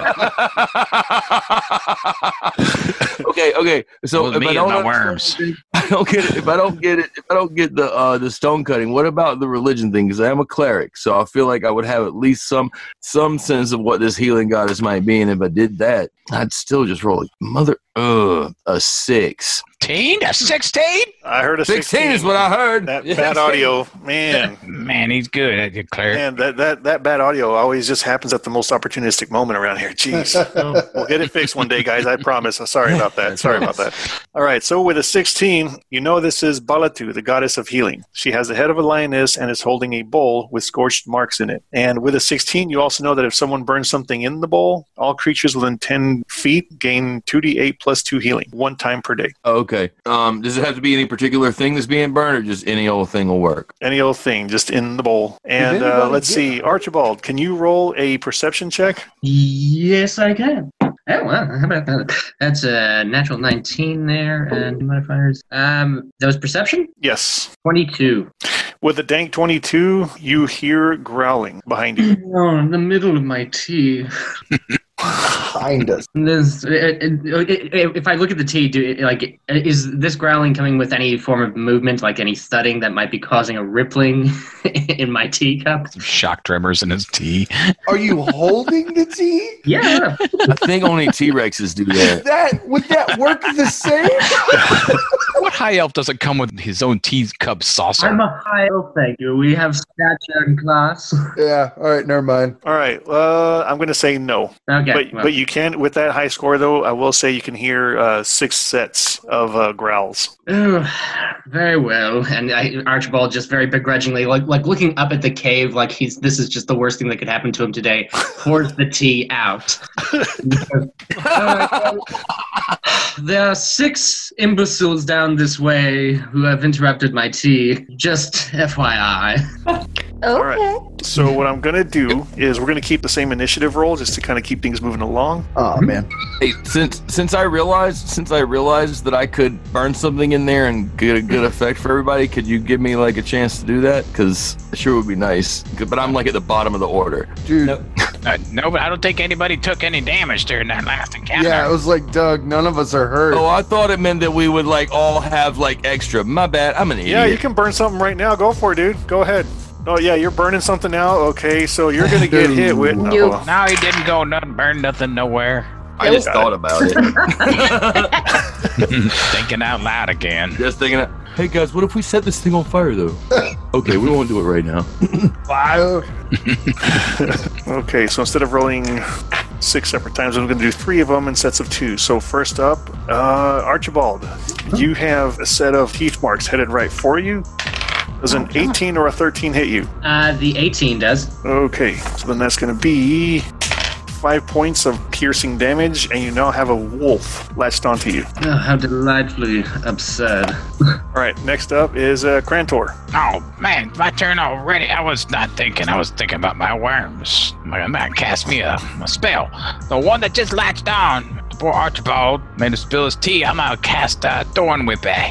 S10: together.
S1: okay, okay. So
S10: With
S1: if
S10: me
S1: I
S10: and
S1: don't
S10: my
S1: understand
S10: worms.
S1: something, I don't get it. If I don't get it, if I don't get the uh, the stone cutting, what about the religion thing? Because I am a cleric, so I feel like I would have at least some some sense of what this healing goddess might be. And if I did that, I'd still just roll a mother uh, a six.
S10: Teen? A sixteen?
S2: I heard a
S1: Sixteen
S2: sixteen.
S1: is what I heard.
S2: That bad audio, man.
S10: Man, he's good at your cleric.
S2: Man, that, that, that bad audio always just happens at the most opportunistic moment around here. Jeez. We'll get it fixed one day, guys. I promise. Sorry about that. Sorry about that. All right. So with a sixteen, you know this is Balatu, the goddess of healing. She has the head of a lioness and is holding a bowl with scorched marks in it. And with a sixteen, you also know that if someone burns something in the bowl, all creatures within ten feet gain two d eight plus two healing, one time per day.
S1: Okay. Um, does it have to be any particular thing that's being burned, or just any old thing will work?
S2: Any old thing, just in the bowl. And
S5: Did
S2: uh,
S5: anybody
S2: let's
S5: get-
S2: see. Archibald, can you roll a perception check?
S4: Yes, I can. Oh, well, how about that? That's a natural nineteen there, and modifiers. Um, that was perception?
S2: Yes.
S4: twenty-two.
S2: With a dank twenty-two, you hear growling behind you.
S4: Oh, in the middle of my tea.
S5: Behind us.
S4: This, it, it, it, if I look at the tea, do it, like, is this growling coming with any form of movement, like any thudding that might be causing a rippling in my teacup?
S10: Some shock tremors in his tea.
S5: Are you holding the tea?
S4: Yeah.
S1: I think only T-Rexes do that.
S5: That would that work the same?
S10: What high elf doesn't come with his own teacup saucer?
S4: I'm a high elf, thank you. We have stature in class.
S5: Yeah. All right. Never mind.
S2: All right. Uh, I'm going to say no.
S4: Okay.
S2: But
S4: well,
S2: but you can, with that high score, though, I will say you can hear uh, six sets of uh, growls.
S4: oh, very well. And I, Archibald just very begrudgingly, like like looking up at the cave, like he's this is just the worst thing that could happen to him today. Pours the tea out. Uh, there are six imbeciles down this way who have interrupted my tea. Just F Y I.
S2: All right. So what I'm going to do is we're going to keep the same initiative roll just to kind of keep things moving along.
S5: Oh man.
S1: Hey, since since I realized since I realized that I could burn something in there and get a good effect for everybody, could you give me like a chance to do that? Because it sure would be nice. But I'm like at the bottom of the order.
S5: Dude.
S7: Nope.
S10: Uh, no, but I don't think anybody took any damage during that last encounter.
S5: Yeah, it was like, Doug, none of us are hurt.
S1: Oh, I thought it meant that we would like all have like extra. My bad. I'm an idiot.
S2: Yeah, you can burn something right now. Go for it, dude. Go ahead. Oh, yeah, you're burning something now? Okay, so you're going to get hit with...
S9: Nope.
S2: Oh,
S10: No, he didn't go nothing, burn nothing, nowhere.
S1: I just thought about it.
S10: Thinking out loud again.
S1: Just thinking, hey guys, what if we set this thing on fire though? Okay, we won't do it right now.
S5: Fire.
S2: okay, so instead of rolling six separate times, I'm going to do three of them in sets of two. So first up, uh, Archibald, you have a set of teeth marks headed right for you. Does an eighteen or a thirteen hit you?
S4: Uh, the eighteen does.
S2: Okay, so then that's going to be five points of piercing damage, and you now have a wolf latched onto you.
S4: Oh, how delightfully absurd.
S2: All right, next up is uh, Crantor.
S10: Oh, man, my turn already. I was not thinking. I was thinking about my worms. My man cast me a, a spell. The one that just latched on. Poor Archibald made him spill his tea. I'm going to cast a Thorn Whip at him.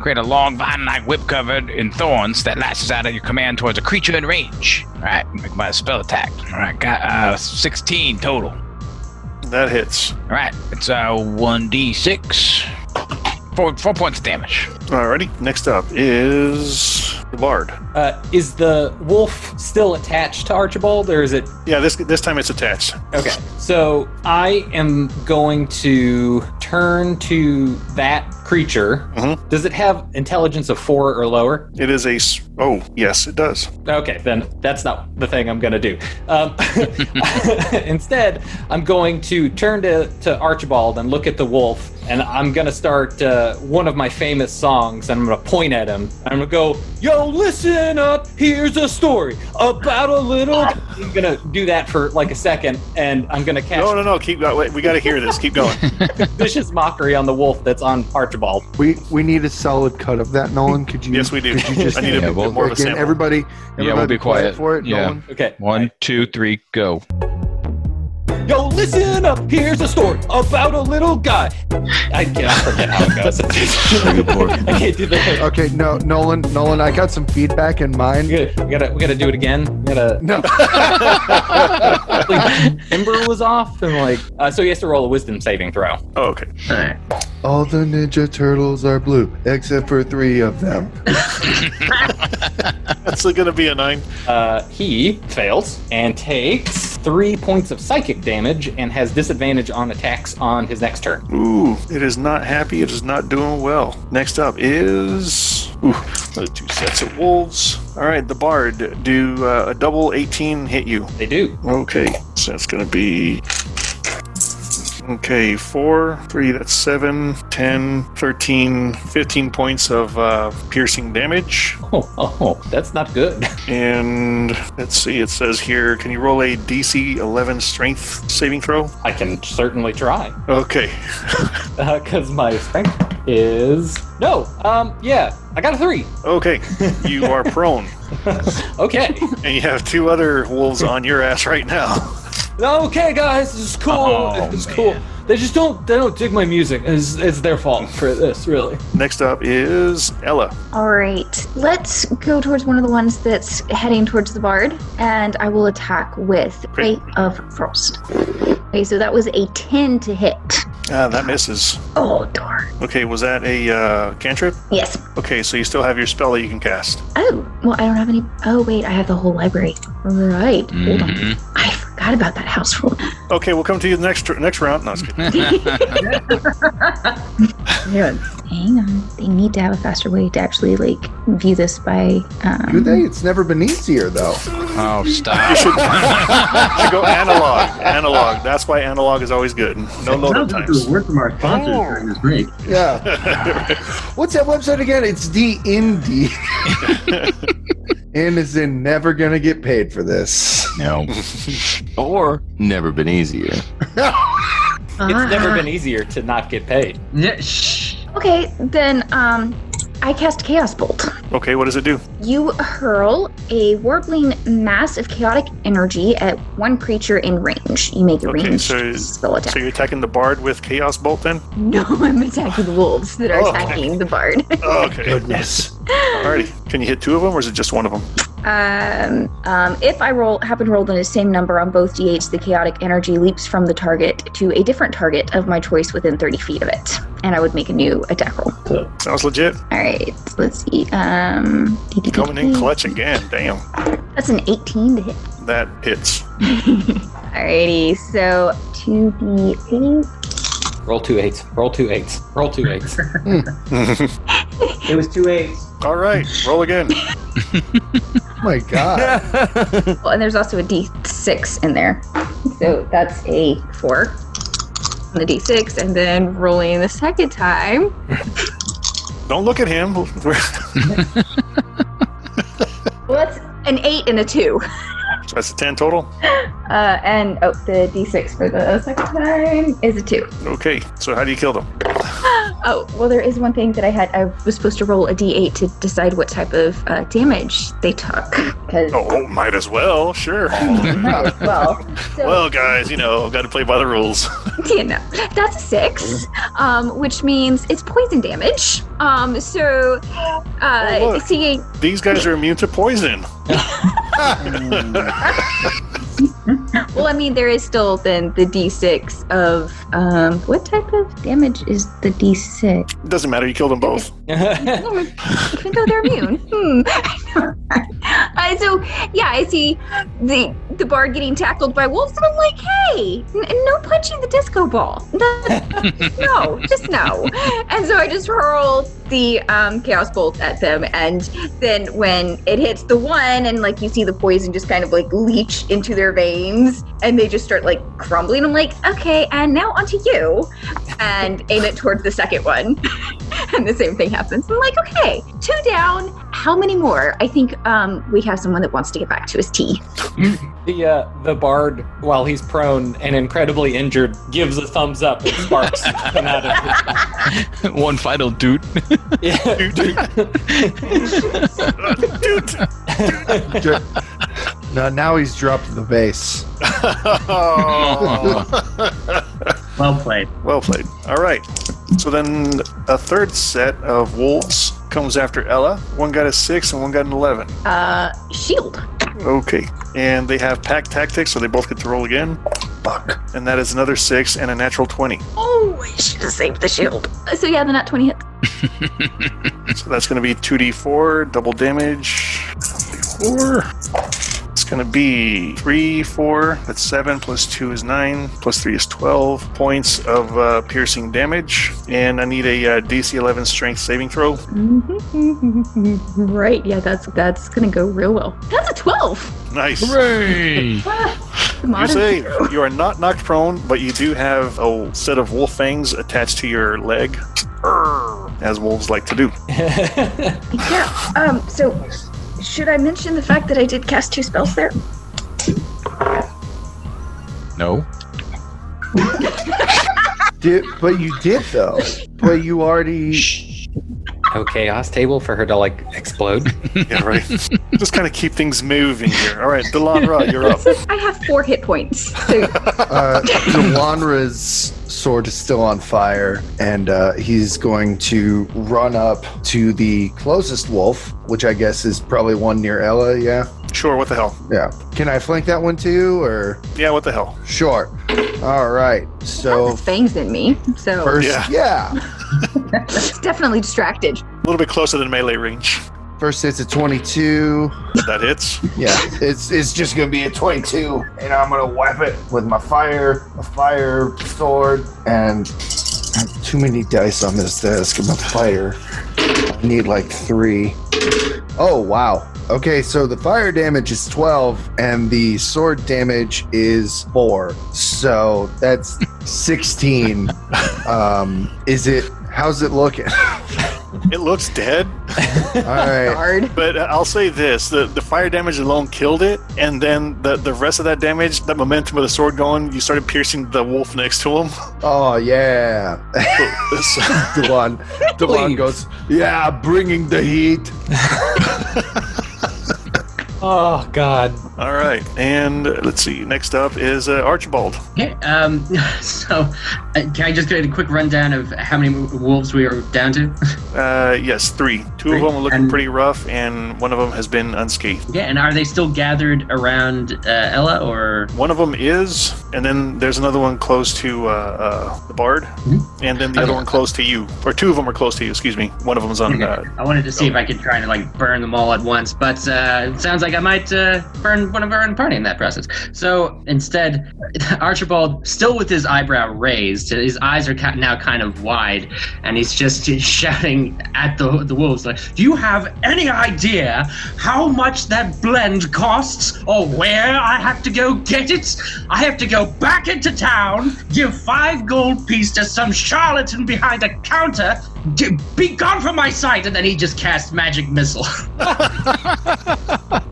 S10: Create a long vine-like whip covered in thorns that lashes out at your command towards a creature in range. All right, make my spell attack. All right, got uh, sixteen total.
S2: That hits.
S10: All right, it's uh, one d six. Four, four points of damage.
S2: Alrighty. Next up is the Bard.
S7: Uh, is the wolf still attached to Archibald, or is it?
S2: Yeah, this this time it's attached.
S7: Okay, so I am going to turn to that creature.
S2: Mm-hmm.
S7: Does it have intelligence of four or lower?
S2: It is a. s- Oh, yes, it does.
S7: Okay, then that's not the thing I'm going to do. Um, instead, I'm going to turn to, to Archibald and look at the wolf, and I'm going to start uh, one of my famous songs, and I'm going to point at him. I'm going to go, yo, listen up, here's a story about a little... I'm going to do that for like a second, and I'm going to cast
S2: No, no, no. Keep going. Wait, we got to hear this. Keep going.
S7: vicious mockery on the wolf that's on Archibald.
S5: We we need a solid cut of that, Nolan. Could you?
S2: Yes, we do.
S5: Could you just
S2: I need a
S3: Yeah,
S2: bit
S3: we'll-
S2: more of a
S5: again,
S2: sample.
S5: everybody, everybody,
S3: Yeah, we'll be quiet.
S5: for it.
S3: Yeah.
S5: Nolan?
S7: Okay.
S3: One, two, three, go.
S7: Yo, listen up, here's a story about a little guy. I can't I forget how it goes. I can't do that.
S5: Okay, no, Nolan, Nolan, I got some feedback in mind.
S7: We gotta, we gotta, we gotta do it again. We gotta.
S5: No.
S7: Like, Ember was off, and like, uh, so he has to roll a wisdom saving throw.
S2: Oh, okay.
S4: All right.
S5: All the Ninja Turtles are blue, except for three of them.
S2: That's going to be a nine.
S7: Uh, he fails and takes three points of psychic damage and has disadvantage on attacks on his next turn.
S2: Ooh, it is not happy. It is not doing well. Next up is ooh, the two sets of wolves. All right, the Bard. Do uh, a double eighteen hit you?
S7: They do.
S2: Okay, so that's going to be... Okay, four, three, that's seven, ten, thirteen, fifteen points of uh, piercing damage.
S7: Oh, oh, that's not good.
S2: And let's see, it says here, can you roll a D C eleven strength saving throw?
S7: I can certainly try.
S2: Okay.
S7: Because uh, my strength is no. Um, yeah, I got a three.
S2: Okay, you are prone.
S7: Okay.
S2: And you have two other wolves on your ass right now.
S7: Okay, guys, this is cool.
S10: Oh,
S7: it's
S10: man.
S7: cool. They just don't. They don't dig my music. It's, it's their fault for this, really.
S2: Next up is Ella.
S9: All right, let's go towards one of the ones that's heading towards the Bard, and I will attack with
S2: Great.
S9: Ray of Frost. Okay, so that was a ten to hit.
S2: Ah, that misses.
S9: Oh, darn.
S2: Okay, was that a uh, cantrip?
S9: Yes.
S2: Okay, so you still have your spell that you can cast.
S9: Oh, well, I don't have any. Oh, wait, I have the whole library. Right. Hold on.
S10: Mhm.
S9: I forgot about that house rule.
S2: Okay, we'll come to you the next next round. No, I was kidding.
S9: Yeah. Hang on. They need to have a faster way to actually, like, view this by. Um,
S5: Do they? It's never been easier, though.
S10: Oh, stop.
S2: You should, you should go analog. Analog. That's why analog is always good. No load
S11: Sounds like
S2: times.
S11: a word from our sponsors during this break.
S5: Yeah. What's that website again? It's the Indie. And is in never gonna get paid for this.
S3: No.
S1: Or never been easier.
S7: It's never been easier to not get paid.
S4: Yeah, shh.
S9: Okay, then um, I cast Chaos Bolt.
S2: Okay, what does it do?
S9: You hurl a warbling mass of chaotic energy at one creature in range. You make a
S2: Okay,
S9: ranged
S2: so-
S9: spell attack.
S2: So you're attacking the Bard with Chaos Bolt then?
S9: No, I'm attacking the wolves that are
S2: Oh.
S9: attacking the Bard.
S2: Oh, okay.
S5: Goodness.
S2: Alrighty. Can you hit two of them or is it just one of them?
S9: Um, um, if I roll happen to roll the same number on both d eights, the chaotic energy leaps from the target to a different target of my choice within thirty feet of it, and I would make a new attack roll.
S2: Sounds legit.
S9: All right, let's see. Um,
S2: Coming in clutch again. Damn.
S9: That's an eighteen to hit.
S2: That hits.
S9: Alrighty, so two d eight.
S7: Roll two eights. Roll two eights. Roll two eights.
S6: It was two eights.
S2: All right. Roll again.
S5: Oh my God.
S9: Well, and there's also a d six in there, so that's a four on the d six, and then rolling the second time.
S2: Don't look at him.
S9: Well, that's an eight and a two.
S2: So that's a ten total?
S9: Uh, and oh, the d six for the second time is a two.
S2: Okay. So how do you kill them?
S9: Oh, well, there is one thing that I had. I was supposed to roll a d eight to decide what type of uh, damage they took. Cause
S2: Oh, might as well, sure.
S9: might as well. So,
S2: Well, guys, you know, got to play by the rules.
S9: you know, that's a six, um, which means it's poison damage. Um, so, uh,
S2: Oh, look.
S9: seeing
S2: These guys are immune to poison.
S9: Well, I mean, there is still then the d six of um, what type of damage is the d six?
S2: Doesn't matter. You killed them both.
S9: Even though they're immune. Hmm. uh, so yeah, I see the the bard getting tackled by wolves, and I'm like, hey, n- no punching the disco ball. That's- no, just no. And so I just hurl the um, chaos bolt at them, and then when it hits the one, and like you see the poison just kind of like leach into their veins, and they just start like crumbling. I'm like, okay, and now onto you, and aim it towards the second one, and the same thing happens. I'm like, okay, two down. How many more? I think um, we have someone that wants to get back to his tea.
S7: The uh, the bard, while he's prone and incredibly injured, gives a thumbs up and sparks come out of it.
S3: One final doot.
S7: Yeah.
S5: No, now he's dropped the base.
S4: Well played.
S2: Well played. All right. So then a third set of wolves comes after Ella. One got a six and one got an eleven.
S9: Uh, shield.
S2: Okay. And they have pack tactics, so they both get to roll again.
S5: Fuck.
S2: And that is another six and a natural twenty.
S9: Oh, I should have saved the shield. Uh, So yeah, the nat twenty hits.
S2: So that's going to be two d four, double damage. Four. It's going to be three, four. That's seven, plus two is nine, plus three is twelve points of uh, piercing damage. And I need a uh, D C eleven strength saving throw.
S9: Right. Yeah, that's that's gonna go real well. That's a twelve.
S2: Nice.
S3: Hooray!
S9: The
S2: You
S9: modern
S2: say
S9: hero.
S2: you are not knocked prone, but you do have a set of wolf fangs attached to your leg, as wolves like to do.
S9: Yeah. Um. So, should I mention the fact that I did cast two spells there?
S3: No.
S5: Did, but you did though. But you already.
S12: No chaos table for her to like explode.
S2: Yeah, right. Just kind of keep things moving here. All right, Delandra, you're up.
S9: I have four hit points. So,
S5: Uh, Delandra's sword is still on fire, and uh, he's going to run up to the closest wolf, which I guess is probably one near Ella. Yeah.
S2: Sure, what the hell?
S5: Yeah. Can I flank that one too, or?
S2: Yeah, what the hell?
S5: Sure. All right. So
S9: has fangs in me. So
S5: first,
S2: Yeah.
S5: yeah.
S9: it's definitely distracted.
S2: A little bit closer than melee range.
S5: First hits a twenty-two.
S2: That hits.
S5: Yeah, it's it's just gonna be a twenty-two, and I'm gonna wipe it with my fire, a fire sword, and I have too many dice on this desk. I'm a fighter. I need like three. Oh wow. Okay, so the fire damage is twelve, and the sword damage is four. So that's sixteen. um, is it? How's it looking?
S2: It looks dead.
S5: All right.
S9: Guard.
S2: But uh, I'll say this: the the fire damage alone killed it, and then the the rest of that damage, that momentum of the sword going, you started piercing the wolf next to him.
S5: Oh yeah. Delon, Delon goes, yeah, bringing the heat.
S7: Oh God.
S2: All right, and uh, let's see. Next up is uh, Archibald.
S4: Okay, um, so uh, can I just get a quick rundown of how many wolves we are down to?
S2: Uh, yes, three. Two
S4: Three.
S2: of them are looking
S4: And-
S2: pretty rough, and one of them has been unscathed.
S4: Yeah, and are they still gathered around uh, Ella, or?
S2: One of them is, and then there's another one close to uh, uh, the bard,
S4: Mm-hmm.
S2: and then the
S4: Okay.
S2: other one close to you. Or two of them are close to you, excuse me. One of them's on... Uh,
S4: I wanted to see if I could try to like burn them all at once, but uh, it sounds like I might uh, burn one of our own party in that process. So instead, Archibald, still with his eyebrow raised, his eyes are ca- now kind of wide, and he's just shouting at the the wolves like, "Do you have any idea how much that blend costs, or where I have to go get it? I have to go back into town, give five gold piece to some charlatan behind a counter. G- be gone from my sight!" And then he just casts magic missile.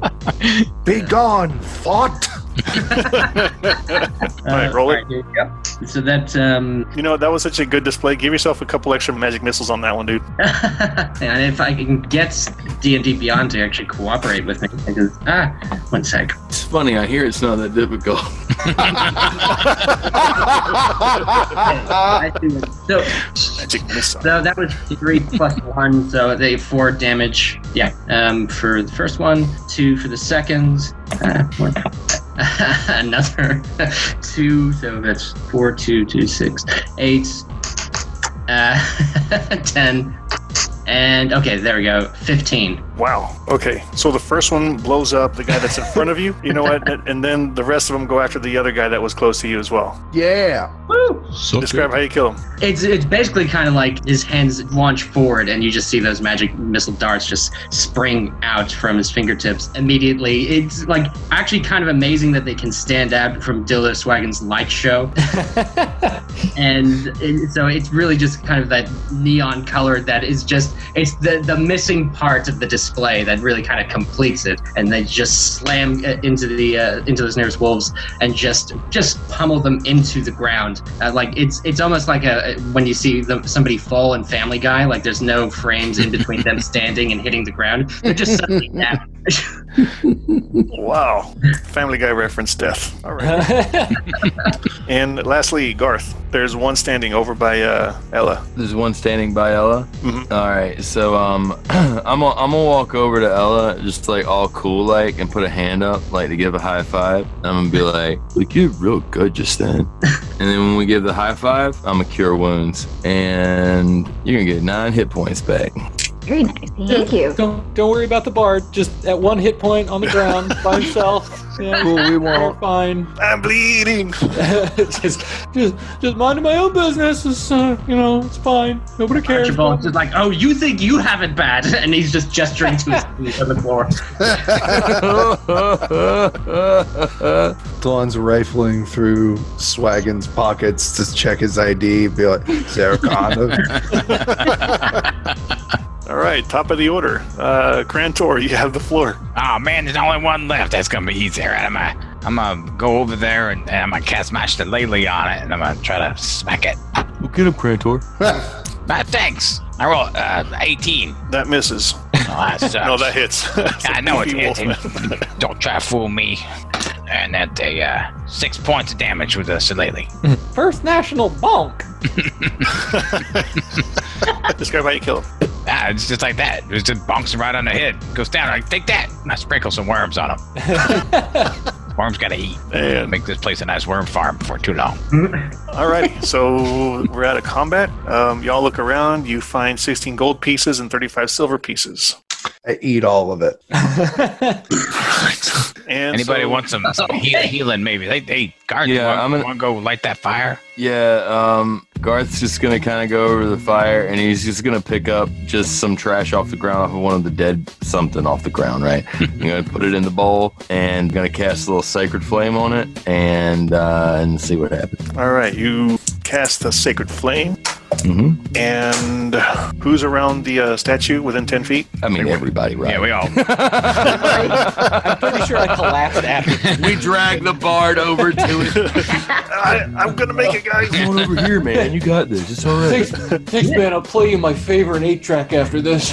S5: Be gone, fought.
S2: all right, roll it.
S4: Alright, here we go. So that um,
S2: You know, that was such a good display. Give yourself a couple extra magic missiles on that one, dude.
S4: and if I can get D and D Beyond to actually cooperate with me, because ah, one sec.
S8: It's funny. I hear it's not that difficult.
S4: I see it. So,
S2: Magic missile.
S4: so that was three plus one, so they four damage. Yeah, um, for the first one, two for the second, uh, one. Another two, so that's four, two, two, six, eight, uh, ten, and okay, there we go, fifteen.
S2: Wow. Okay. So the first one blows up the guy that's in front of you. You know what? And, and then the rest of them go after the other guy that was close to you as well.
S5: Yeah.
S4: Woo!
S3: So
S2: Describe how you kill him.
S4: It's it's basically kind of like his hands launch forward, and you just see those magic missile darts just spring out from his fingertips immediately. It's like actually kind of amazing that they can stand out from Dillo Swaggin's light show. And it, so it's really just kind of that neon color that is just, it's the, the missing part of the display that really kind of completes it. And they just slam into the uh, into those nearest wolves and just just pummel them into the ground. Uh, like it's it's almost like a when you see them, somebody fall in Family Guy, like there's no frames in between them standing and hitting the ground. They're just suddenly down.
S2: Wow. Family Guy reference death. All right. And lastly, Garth. There's one standing over by uh, Ella.
S1: There's one standing by Ella.
S2: Mhm.
S1: All right, so um, I'm gonna, I'm gonna walk over to Ella, just like all cool like, and put a hand up, like to give a high five. I'm gonna be like, "Look, you did real good just then." And then when we give the high five, I'm gonna cure wounds, and you're gonna get nine hit points back.
S9: Very nice. Thank you.
S7: Don't don't worry about the bard. Just at one hit point on the ground by himself. Yeah,
S5: Cool, we
S7: we're
S5: won't.
S7: fine.
S2: I'm bleeding.
S7: just just just minding my own business. It's uh, you know, it's fine. Nobody cares.
S4: Archibald's just like, oh, you think you have it bad? And he's just gesturing to his feet on the floor.
S5: Dawn's rifling through Swaggin's pockets to check his I D. Be like, is there a condom?
S2: All right, top of the order. Uh, Krantor, you have the floor.
S10: Oh man, there's only one left. That's gonna be easier. I'm gonna, I'm gonna go over there and, and I'm gonna cast my shillelagh on it, and I'm gonna try to smack it.
S1: Well, get him, Krantor.
S10: Ah, thanks. I rolled uh, eighteen.
S2: That misses.
S10: Oh, that sucks.
S2: No, that hits.
S10: I know it's
S2: Wolfman.
S10: hitting. Don't try to fool me. And that a uh, six points of damage with the shillelagh.
S7: First National bonk.
S2: Describe how you kill him.
S10: Ah, it's just like that. It just bonks him right on the head. Goes down. Like, take that. And I sprinkle some worms on him. Worms gotta eat.
S2: And
S10: Make this place a nice worm farm before too long.
S2: alrighty, so we're out of combat. Um, y'all look around. You find sixteen gold pieces and thirty-five silver pieces.
S5: I eat all of it.
S2: And
S10: Anybody
S2: so,
S10: want some, some heal, healing? Maybe they they guard.
S1: Yeah,
S10: you want,
S1: I'm gonna-
S10: want to go light that fire.
S1: Yeah, um, Garth's just gonna kind of go over to the fire, and he's just gonna pick up just some trash off the ground, off of one of the dead something off the ground, right? You're gonna put it in the bowl, and gonna cast a little sacred flame on it, and uh, and see what happens.
S2: All right, you cast the sacred flame.
S1: Mm-hmm.
S2: And who's around the uh, statue within ten feet?
S1: I mean, everybody, right?
S10: Yeah, we all.
S7: I'm pretty sure I collapsed after.
S8: We drag the bard over to it.
S2: I, I'm gonna make it, guys.
S1: Come on over here, man. You got this. It's all right.
S7: Thanks, thanks, man. I'll play you my favorite eight track after this.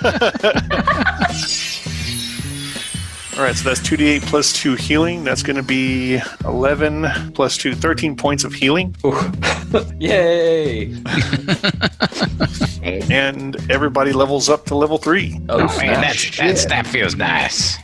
S2: All right, so that's two d eight plus two healing. That's going to be eleven plus two, thirteen points of healing.
S7: Yay!
S2: And everybody levels up to level three.
S10: Oh, man, that's, that's, that feels nice.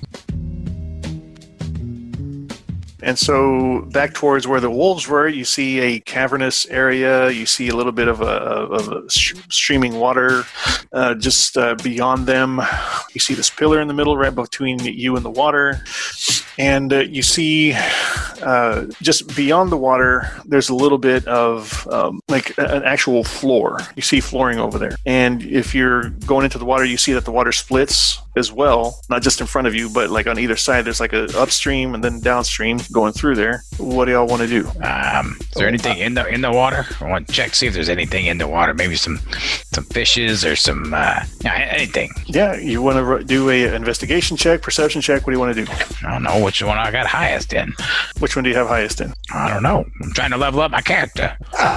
S2: And so back towards where the wolves were, you see a cavernous area. You see a little bit of a, of a streaming water uh, just uh, beyond them. You see this pillar in the middle right between you and the water. And uh, you see uh, just beyond the water, there's a little bit of um, like an actual floor. You see flooring over there. And if you're going into the water, you see that the water splits as well, not just in front of you, but like on either side. There's like a upstream and then downstream going through there. What do y'all want to do?
S10: Um, is there anything in the in the water? I want to check see if there's anything in the water. Maybe some some fishes or some uh, yeah, anything.
S2: Yeah, you want to do a investigation check, perception check. What do you want to do?
S10: I don't know which one I got highest in.
S2: Which one do you have highest in?
S10: I don't know. I'm trying to level up my character.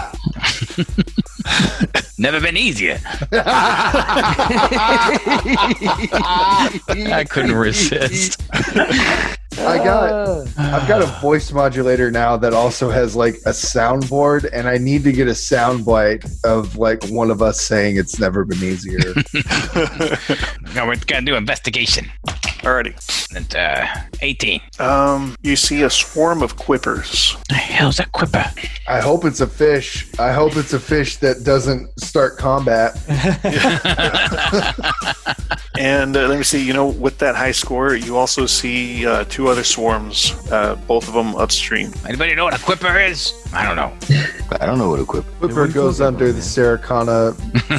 S10: Never been easier.
S3: I couldn't resist.
S5: I got I've got a voice modulator now that also has like a soundboard, and I need to get a soundbite of like one of us saying it's never been easier.
S10: No, we're gonna do investigation.
S2: Alrighty.
S10: And uh, eighteen.
S2: Um, you see a swarm of quippers.
S10: The hell's a quipper?
S5: I hope it's a fish. I hope it's a fish that doesn't start combat.
S2: And uh, let me see, you know, with that high score, you also see uh, two other swarms, uh, both of them upstream.
S10: Anybody know what a quipper is? I don't know.
S1: I don't know what a quip.
S5: Whipper goes under the Saracana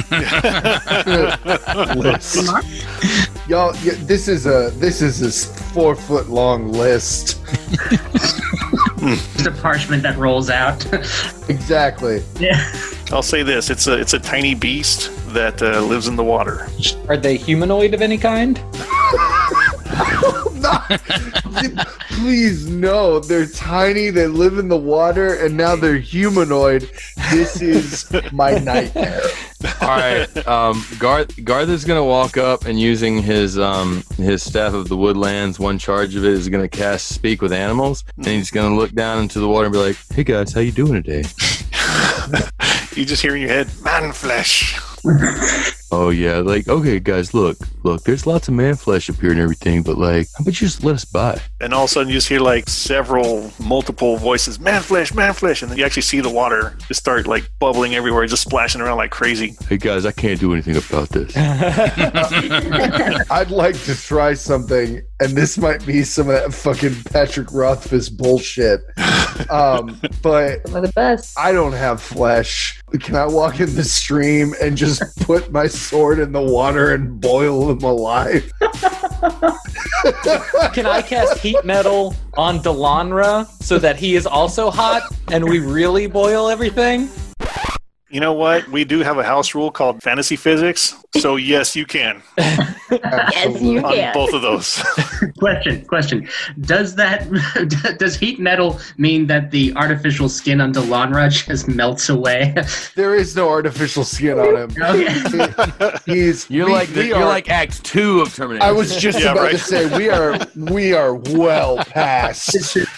S5: list. Y'all, yeah, this is a this is a four foot long list.
S4: It's a parchment that rolls out.
S5: Exactly.
S4: Yeah.
S2: I'll say this: it's a it's a tiny beast that uh, lives in the water.
S7: Are they humanoid of any kind?
S5: No. Please, no. They're tiny. They live in the water, and now they're humanoid. This is my nightmare.
S1: All right, um, Garth. Garth is gonna walk up and using his um his staff of the woodlands. One charge of it is gonna cast Speak with Animals, and he's gonna look down into the water and be like, "Hey guys, how you doing today?"
S2: You just hear in your head, "Man flesh."
S1: Oh yeah, like okay guys, look, look. There's lots of man flesh up here and everything, but like, how about you just let us by?
S2: And all of a sudden, you just hear like several, multiple voices, "Man flesh, man flesh," and then you actually see the water just start like bubbling everywhere, just splashing around like crazy.
S1: Hey guys, I can't do anything about this.
S5: I'd like to try something, and this might be some of that fucking Patrick Rothfuss bullshit. Um, but
S13: Some of the best.
S5: I don't have flesh. Can I walk in the stream and just put my sword in the water and boil them alive?
S7: Can I cast heat metal on Delanra so that he is also hot and we really boil everything?
S2: You know what? We do have a house rule called fantasy physics, so yes, you can.
S13: Yes, you
S2: On
S13: can.
S2: both of those.
S4: Question, question. Does that does heat metal mean that the artificial skin on Delanra just melts away?
S5: There is no artificial skin on him.
S4: Okay.
S5: He- he's
S8: You're
S5: we-
S8: like the,
S5: we
S8: you're
S5: are-
S8: like Act Two of Terminator.
S5: I was just
S2: Yeah,
S5: about
S2: right.
S5: to say we are we are well past.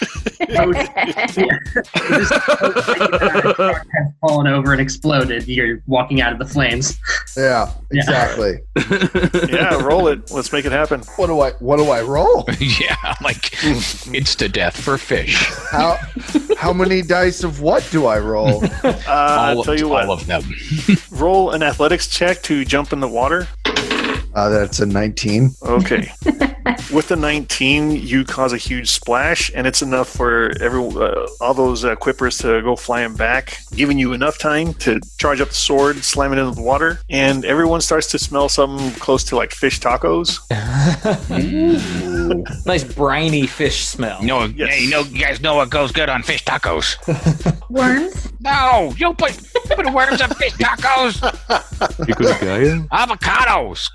S4: This has fallen over and exploded. You're walking out of the flames.
S5: Yeah,
S4: Yeah.
S5: exactly.
S2: Yeah, roll it. Let's make it happen.
S5: What do I what do I roll?
S10: Yeah, like insta death for fish.
S5: How how many dice of what do I roll?
S2: Uh, I'll
S10: all,
S2: tell you
S10: all
S2: what.
S10: of them.
S2: Roll an athletics check to jump in the water.
S5: Uh, that's a nineteen.
S2: Okay. With the nineteen, you cause a huge splash, and it's enough for every uh, all those uh, quippers to go flying back, giving you enough time to charge up the sword, slam it into the water, and everyone starts to smell something close to like fish tacos.
S7: Nice briny fish smell.
S10: No,
S2: Yes.
S10: hey, you know, you guys know what goes good on fish tacos?
S9: Worms?
S10: No, you put you put worms on fish tacos.
S1: Pico de gallo?
S10: Avocados.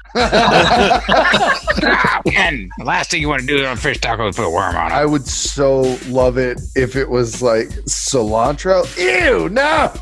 S10: Ah, man, the last thing you want to do on fish tacos is put a worm on
S5: I
S10: it.
S5: would so love it if it was like cilantro. Ew, no.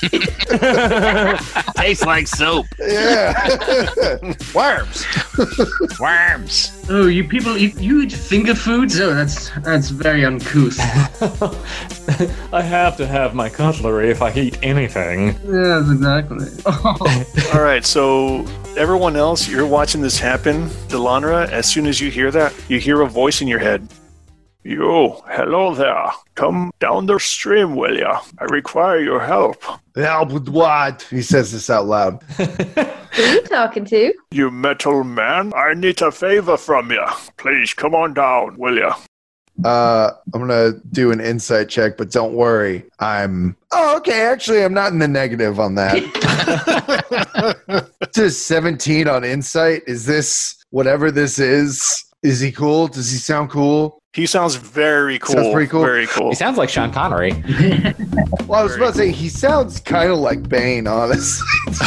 S8: Tastes like soap.
S5: Yeah.
S10: Worms. Worms.
S4: Oh, you people, you, you eat finger foods? Oh, that's that's very uncouth.
S7: I have to have my cutlery if I eat anything.
S4: Yes, exactly.
S2: All right, so everyone else, you're watching this happen. Delanra, as soon as you hear that, you hear a voice in your head. Yo, hello there. Come down the stream, will ya? I require your help.
S5: Help with what? He says this out loud.
S13: Who are you talking to?
S2: You metal man, I need a favor from ya. Please come on down, will ya?
S5: Uh, I'm gonna do an insight check, but don't worry. I'm. Oh, okay. Actually, I'm not in the negative on that. It says seventeen on insight. Is this whatever this is, is he cool? Does he sound cool?
S2: He sounds very cool.
S5: Sounds pretty cool.
S2: Very cool.
S7: He sounds like Sean Connery.
S5: Well, I was about to say, he sounds kind of like Bane, honestly.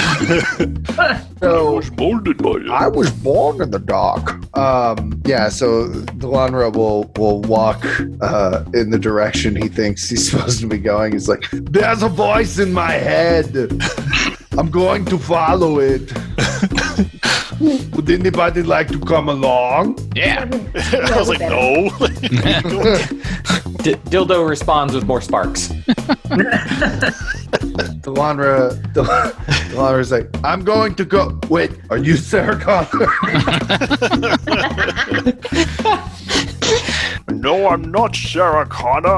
S5: So,
S2: I was molded by it.
S5: I was born in the dark. Um, yeah, so Delanra will will walk uh, in the direction he thinks he's supposed to be going. He's like, there's a voice in my head. I'm going to follow it. Would anybody like to come along?
S10: Yeah.
S2: I was like, no.
S7: D- Dildo responds with more sparks.
S5: Delanra, Del- Delanra's like, I'm going to go. Wait, are you Sarah Connor?
S2: No, I'm not Sarah Connor.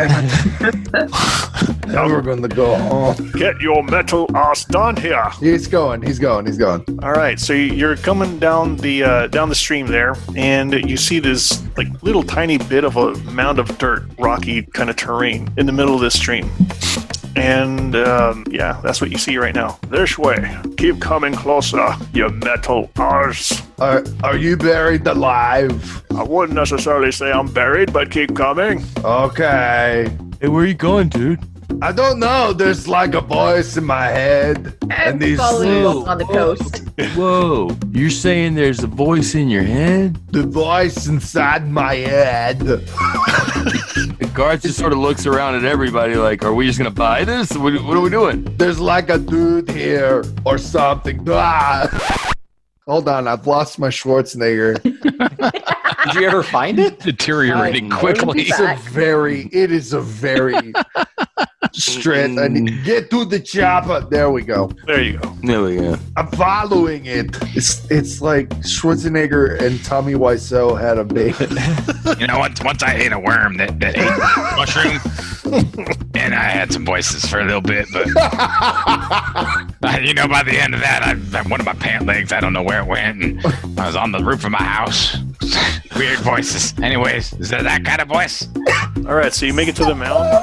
S5: Now we're going to go home.
S2: Get your metal ass down here.
S5: He's going. He's going. He's going.
S2: All right, so you're coming down the uh, down the stream there, and you see this like little tiny bit of a mound of dirt, rocky kind of terrain in the middle of this stream. And um, yeah, that's what you see right now. This way. Keep coming closer, you metal arse.
S5: Are, are you buried alive?
S2: I wouldn't necessarily say I'm buried, but keep coming.
S5: Okay.
S1: Hey, where are you going, dude?
S5: I don't know. There's like a voice in my head.
S9: I'm
S5: these
S9: following you
S1: Whoa,
S9: up on the coast.
S1: Whoa, you're saying there's a voice in your head?
S5: The voice inside my head.
S1: The guard just sort of looks around at everybody like, are we just going to buy this? What, what are we doing?
S5: There's like a dude here or something. Ah. Hold on, I've lost my Schwarzenegger.
S7: Did you ever find it?
S10: Deteriorating
S5: I-
S10: quickly.
S5: It's a very, it is a very straight. I need, get to the chopper. There we go.
S2: There you go.
S1: There we go.
S5: I'm following it. It's it's like Schwarzenegger and Tommy Wiseau had a baby.
S10: You know, once once I ate a worm that, that ate mushroom, and I had some voices for a little bit, but uh, you know, by the end of that, I, I one of my pant legs, I don't know where it went, and I was on the roof of my house. Weird voices. Anyways, is that that kind of voice?
S2: All right, so you make it to the mound.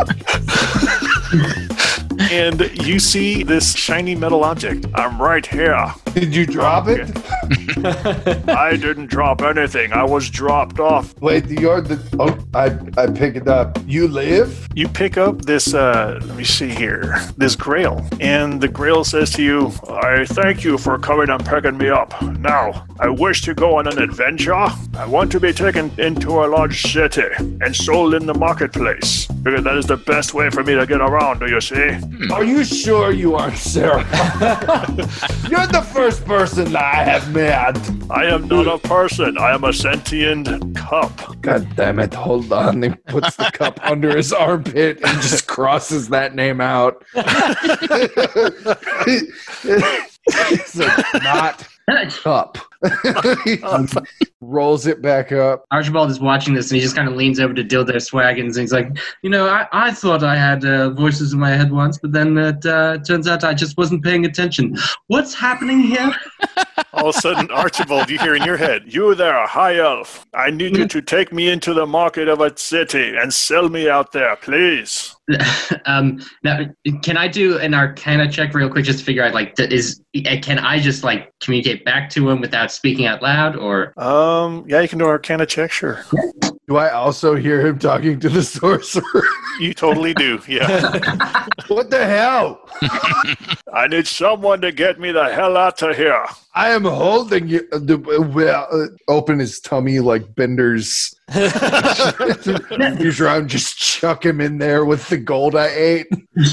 S2: And you see this shiny metal object. I'm right here.
S5: Did you drop
S2: Okay.
S5: it?
S2: I didn't drop anything. I was dropped off.
S5: Wait, you're the. Oh, I I pick it up. You live?
S2: You pick up this, uh, let me see here, this grail. And the grail says to you, I thank you for coming and picking me up. Now, I wish to go on an adventure. I want to be taken into a large city and sold in the marketplace. Because that is the best way for me to get around, do you see?
S5: Are you sure you aren't Sarah? You're the first person I have met.
S2: I am not a person. I am a sentient cup.
S5: God damn it. Hold on. He puts the cup under his armpit and just crosses that name out. It's like, not cup. He rolls it back up.
S4: Archibald is watching this, and he just kind of leans over to Dildo Swaggins, and he's like, you know, I, I thought I had uh, voices in my head once, but then it uh, turns out I just wasn't paying attention. What's happening here?
S2: All of a sudden, Archibald, you hear in your head, you there, high elf. I need you to take me into the market of a city and sell me out there, please.
S4: um, now, can I do an Arcana check real quick just to figure out, like, th- is can I just, like, communicate back to him without speaking out loud, or?
S2: Um, yeah, you can do an Arcana check, sure.
S5: Do I also hear him talking to the sorcerer?
S2: You totally do, yeah.
S5: What the hell?
S2: I need someone to get me the hell out of here.
S5: I am holding you. Uh, the, well, uh, open his tummy like Bender's. He's around, just chuck him in there with the gold I ate.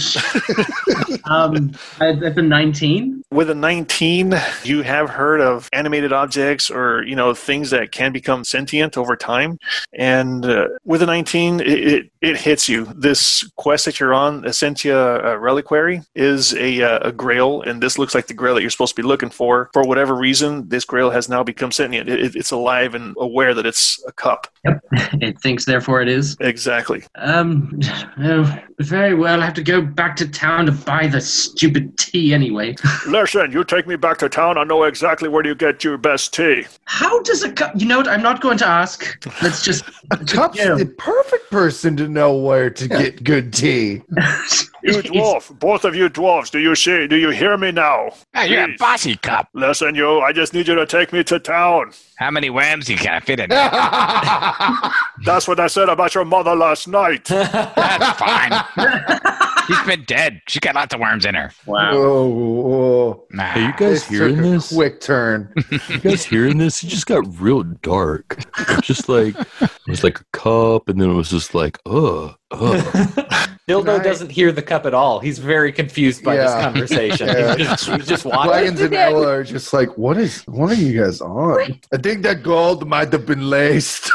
S4: um, that's a nineteen.
S2: With a nineteen, you have heard of animated objects or, you know, things that can become sentient over time. And uh, with a nineteen, it, it, it hits you. This quest that you're on, Essentia uh, Reliquary, is a, uh, a grail, and this looks like the grail that you're supposed to be looking for. For whatever reason, this grail has now become sentient. It, it, it's alive and aware that it's a cup.
S4: Yep. It thinks, therefore it is.
S2: Exactly.
S4: Um, oh, very well. I have to go back to town to buy the stupid tea anyway.
S2: Let listen, you take me back to town. I know exactly where you get your best tea.
S4: How does a cup? You know what? I'm not going to ask. Let's just.
S5: A cup's
S4: yeah.
S5: the perfect person to know where to get good tea.
S2: You dwarf, both of you dwarves, do you see? Do you hear me now?
S10: Hey, you're a
S2: Please.
S10: bossy cup.
S2: Listen, you, I just need you to take me to town.
S10: How many worms you can fit in there?
S2: That's what I said about your mother last night.
S10: That's fine. She's been dead. She got lots of worms in her.
S4: Wow.
S5: Whoa, whoa.
S10: Nah.
S1: Are you guys
S5: This
S1: hearing
S5: took a
S1: this?
S5: quick turn.
S1: You guys hearing this? It just got real dark. Just like it was like a cup, and then it was just like, ugh, ugh.
S7: Dildo
S5: I-
S7: doesn't hear the cup at all. He's very confused by this
S5: Yeah.
S7: conversation.
S5: Yeah.
S7: He's just, he's just watching.
S5: Dragons and Ella are just like, what is? What are you guys on? I think that gold might have been laced.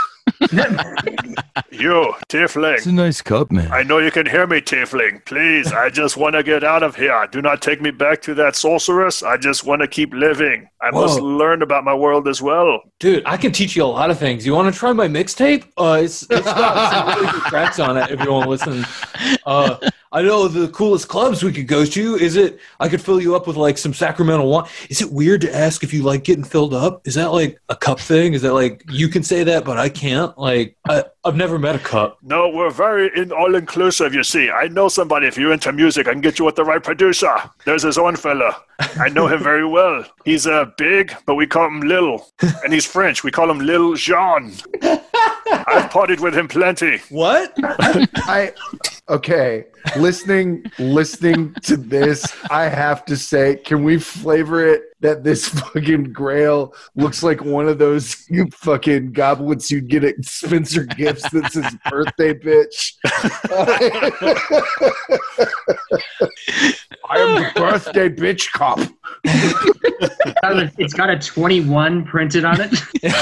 S2: You,
S1: It's
S2: Tiefling.
S1: a nice cup, man.
S2: I know you can hear me, Tiefling. Please, I just want to get out of here. Do not take me back to that sorceress. I just want to keep living. I
S7: Whoa.
S2: must learn about my world as well.
S7: Dude, I can teach you a lot of things. You want to try my mixtape? Uh, it's, it's got some really good tracks on it if you want to listen. Uh, I know the coolest clubs we could go to. Is it, I could fill you up with like some Sacramento wine. Is it weird to ask if you like getting filled up? Is that like a cup thing? Is that like, you can say that, but I can't? Like, I, I've never met a cup.
S2: No, we're very in all-inclusive, you see. I know somebody. If you're into music, I can get you with the right producer. There's his own fella. I know him very well. He's uh, big, but we call him Lil. And he's French. We call him Lil Jean. I've partied with him plenty.
S7: What?
S5: I okay. Listening, listening to this, I have to say, can we flavor it that this fucking Grail looks like one of those you fucking goblets you'd get at Spencer Gifts that's his birthday bitch? I am the birthday bitch cop.
S4: It's got a twenty-one printed on it.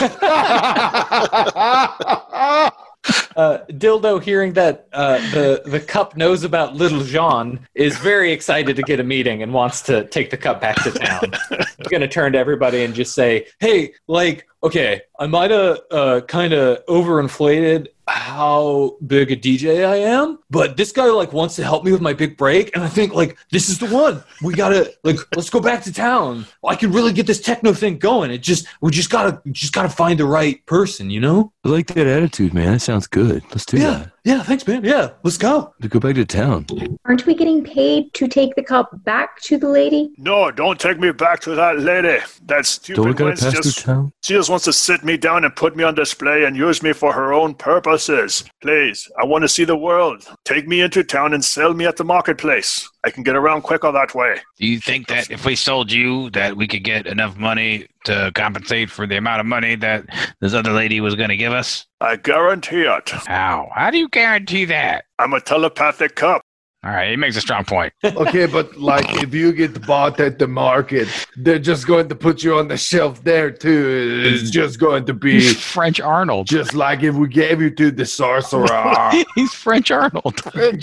S7: Uh, Dildo, hearing that uh, the the cup knows about Little Jean, is very excited to get a meeting and wants to take the cup back to town. He's going to turn to everybody and just say, hey, like, okay, I might have uh, kind of overinflated how big a D J I am, but this guy like wants to help me with my big break, and I think like this is the one. We gotta like let's go back to town. I can really get this techno thing going. It just we just gotta just gotta find the right person, you know?
S1: I like that attitude, man. That sounds good. Let's do
S7: Yeah,
S1: that.
S7: yeah. Thanks, man. Yeah, let's go.
S1: Let's go back to town.
S9: Aren't we getting paid to take the cup back to the lady?
S2: No, don't take me back to that lady. That stupid
S1: Don't we gotta
S2: wench
S1: pass through
S2: just,
S1: town?
S2: she just wants to sit me down and put me on display and use me for her own purposes. Please, I want to see the world. Take me into town and sell me at the marketplace. I can get around quicker that way.
S10: Do you think that if we sold you, that we could get enough money to compensate for the amount of money that this other lady was going to give us?
S2: I guarantee it.
S10: How? How do you guarantee that?
S2: I'm a telepathic cup.
S10: All right, he makes a strong point.
S5: Okay, but like if you get bought at the market, they're just going to put you on the shelf there too. It's just going to be
S10: He's French Arnold.
S5: just like if we gave you to the sorcerer.
S10: He's French Arnold.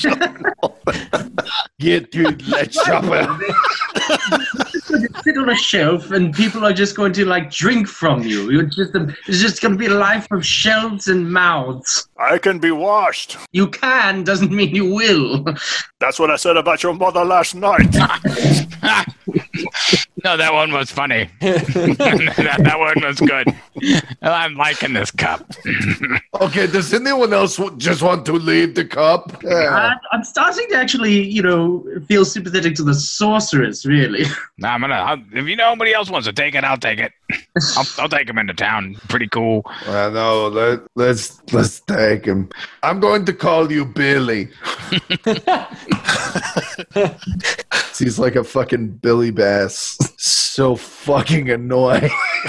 S5: Get to let's shop it.
S4: Sit on a shelf and people are just going to like drink from you. You're just a, it's just going to be a life of shelves and mouths.
S2: I can be washed.
S4: You can doesn't mean you will.
S2: That's what I said about your mother last night.
S10: No, that one was funny. that, that one was good. I'm liking this cup.
S5: Okay, does anyone else w- just want to leave the cup?
S4: I, I'm starting to actually, you know, feel sympathetic to the sorceress, really.
S10: No, I'm gonna. I'll, if you know anybody else wants to take it, I'll take it. I'll, I'll take him into town. Pretty cool.
S5: I know. Let, let's let's take him. I'm going to call you Billy. He's like a fucking Billy Bass. So fucking annoying.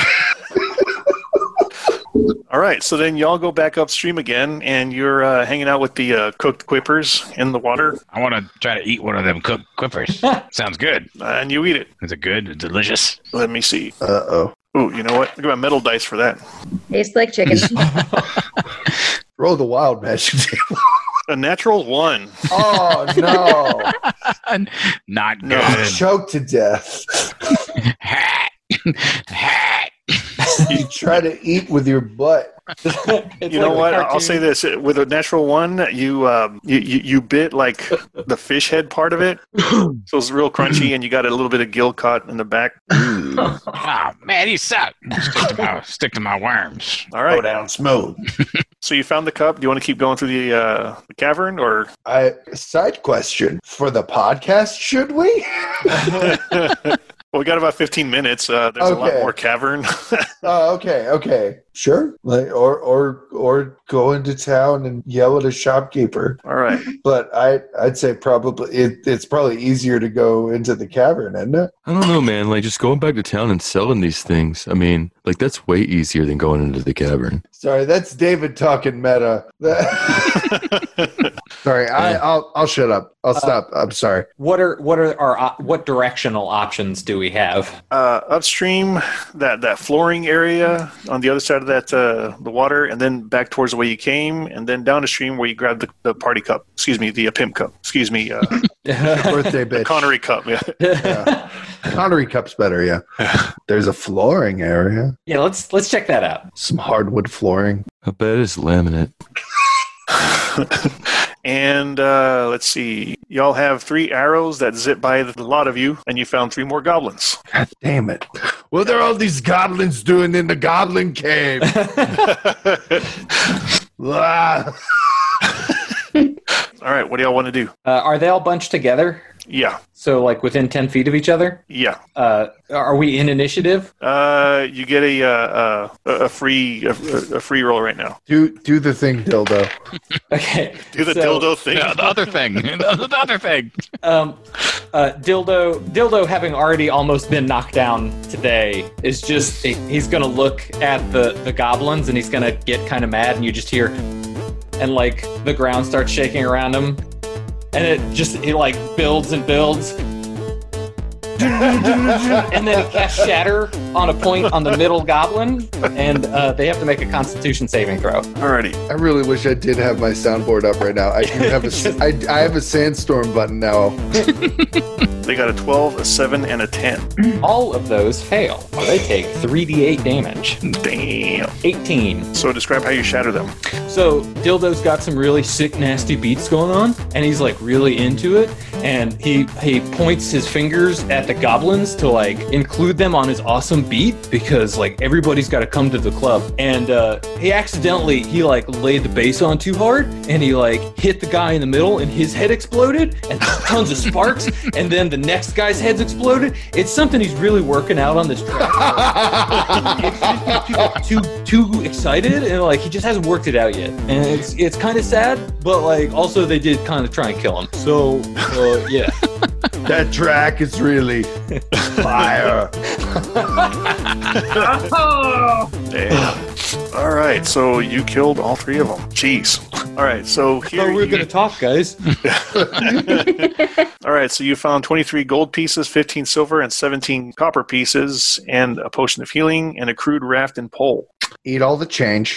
S2: All right, so then y'all go back upstream again, and you're uh, hanging out with the uh, cooked quippers in the water.
S10: I want to try to eat one of them cooked quippers. Sounds good.
S2: Uh, and you eat it.
S10: Is it good? It's delicious.
S2: Let me see.
S5: Uh-oh.
S2: Ooh, you know what? Look at my metal dice for that.
S9: Tastes like chicken.
S5: Roll the wild magic table.
S2: A natural one.
S5: Oh, no.
S10: Not
S2: No.
S10: good.
S5: Choked to death.
S10: Hat. Hat.
S5: You try to eat with your butt.
S2: You know what? I'll say this: with a natural one, you um, you, you you bit like the fish head part of it, so it's real crunchy, and you got a little bit of gill caught in the back.
S10: Oh man, you suck. Stick to my stick to my worms.
S2: All right,
S5: Go down smooth.
S2: so you found the cup. Do you want to keep going through the, uh, the cavern, or
S5: I side question for the podcast? Should we?
S2: well, we got about fifteen minutes. Uh, there's a lot
S5: Okay.
S2: more cavern.
S5: Oh, okay, okay, sure. Like, or or or go into town and yell at a shopkeeper.
S2: All right.
S5: But I I'd say probably it, it's probably easier to go into the cavern, isn't it?
S1: I don't know, man. Like, just going back to town and selling these things. I mean, like, that's way easier than going into the cavern.
S5: Sorry, that's David talking meta. Sorry, I, I'll I'll shut up. I'll stop. I'm sorry.
S7: What are what are our op- what directional options do we have?
S2: Uh, upstream, that, that flooring area on the other side of that uh, the water, and then back towards the way you came, and then downstream where you grabbed the, the party cup. Excuse me, the uh, pimp cup. Excuse me, uh,
S5: Birthday bitch.
S2: Connery cup. Yeah.
S5: Yeah. Connery cup's better. Yeah. There's a flooring area.
S7: Yeah, let's let's check that out.
S5: Some hardwood flooring.
S1: I bet it's laminate.
S2: And uh, let's see, y'all have three arrows that zip by the lot of you, and you found three more goblins.
S5: God damn it! What are all these goblins doing in the goblin cave? Ah.
S2: All right, what do y'all want to do?
S7: Uh, are they all bunched together?
S2: Yeah,
S7: So like within ten feet of each other?
S2: yeah.
S7: Uh, are we in initiative?
S2: Uh, you get a uh, uh, a free a, a free roll right now.
S5: do do the thing, dildo.
S7: Okay.
S2: Do the
S7: so,
S2: dildo thing.
S10: Yeah, the other thing. The, the other thing.
S7: Um, uh, Dildo, Dildo, having already almost been knocked down today, is just he's gonna look at the the goblins and he's gonna get kind of mad, and you just hear, and like the ground starts shaking around him, and it just it like builds and builds. And then cast Shatter on a point on the middle goblin, and uh, they have to make a Constitution saving throw.
S2: Alrighty.
S5: I really wish I did have my soundboard up right now. I can have a I, I have a sandstorm button now.
S2: They got a twelve, a seven, and a ten.
S7: All of those fail. They take three d eight damage.
S2: Damn.
S7: eighteen.
S2: So describe how you shatter them.
S7: So Dildo's got some really sick, nasty beats going on, and he's like really into it. And he he points his fingers at the goblins to like include them on his awesome beat, because like everybody's got to come to the club. And uh, he accidentally he like laid the bass on too hard, and he like hit the guy in the middle, and his head exploded, and tons of sparks. And then the next guy's head's exploded. It's something he's really working out on this track. It's too, too too excited, and like he just hasn't worked it out yet. And it's it's kind of sad, but like also they did kind of try and kill him. So uh, yeah.
S5: That track is really fire.
S2: Damn. All right, so you killed all three of them. Jeez. All right, so here
S7: Oh, we're
S2: you-
S7: gonna talk, guys.
S2: All right, so you found twenty-three gold pieces, fifteen silver, and seventeen copper pieces, and a potion of healing, and a crude raft and pole.
S5: Eat all the change.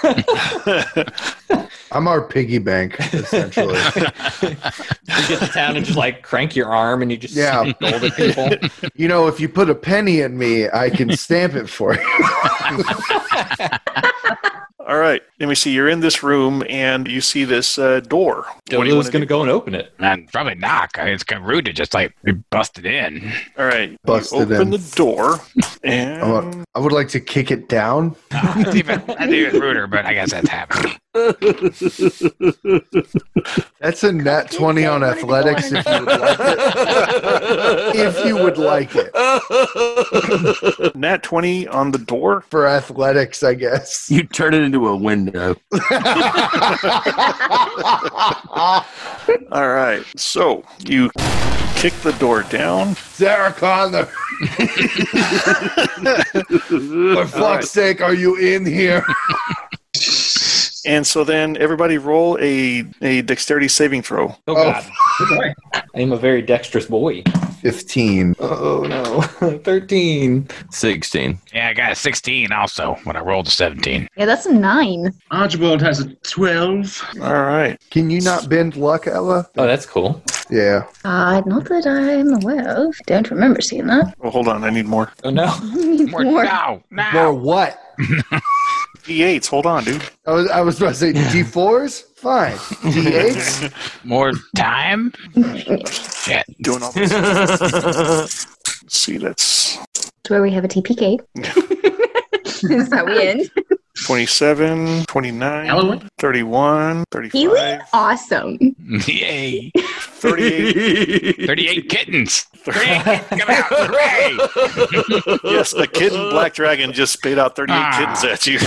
S5: I'm our piggy bank, essentially.
S7: You get to town and just like crank your arm, and you just
S5: Yeah.
S7: sneak gold at people.
S5: You know, if you put a penny in me, I can stamp it for you.
S2: All right, let me see. You're in this room, and you see this uh, door. What do you
S7: Dildo's
S2: want to
S7: gonna
S2: do?
S7: go and open it.
S10: And probably knock. I mean, it's kind of rude to just like be busted in.
S2: All right,
S5: Busted
S2: you open
S5: in.
S2: the door,
S5: I
S2: and
S5: would, I would like to kick it down.
S10: Oh, that's even, that's even ruder, but I guess that's happening.
S5: That's a nat twenty on athletics if you would like it. If you would like it.
S2: nat twenty on the door.
S5: For athletics, I guess.
S8: You turn it into a window.
S2: All right, so you kick the door down.
S5: Sarah Connor. For fuck's
S2: right.
S5: sake, are you in here?
S2: And so then everybody roll a, a dexterity saving throw.
S7: Oh god. I am a very dexterous boy.
S5: fifteen.
S7: Oh no. thirteen.
S1: sixteen.
S10: Yeah, I got a sixteen also when I rolled a seventeen.
S9: Yeah, that's a nine.
S4: Archibald has a twelve.
S2: All right.
S5: Can you not bend luck, Ella?
S7: Oh, that's cool.
S5: Yeah.
S9: Uh, not that I'm aware of. Don't remember seeing that.
S2: Well, hold on. I need more.
S7: Oh no.
S10: More, now, now.
S5: More what?
S2: D eights. Hold on, dude.
S5: I was, I was about to say D fours? Fine. D eights?
S10: More time? Shit.
S2: Doing all this. Let's see, that's
S9: That's where we have a T P K. That's how we end.
S2: twenty-seven, twenty-nine,
S4: Halloween?
S2: thirty-one,
S9: He was
S2: thirty-five,
S9: awesome.
S10: Yay.
S2: thirty-eight.
S10: thirty-eight kittens. thirty-eight kittens come out. Hooray.
S2: Yes, a kitten black dragon just spit out thirty-eight
S10: Ah.
S2: kittens at you.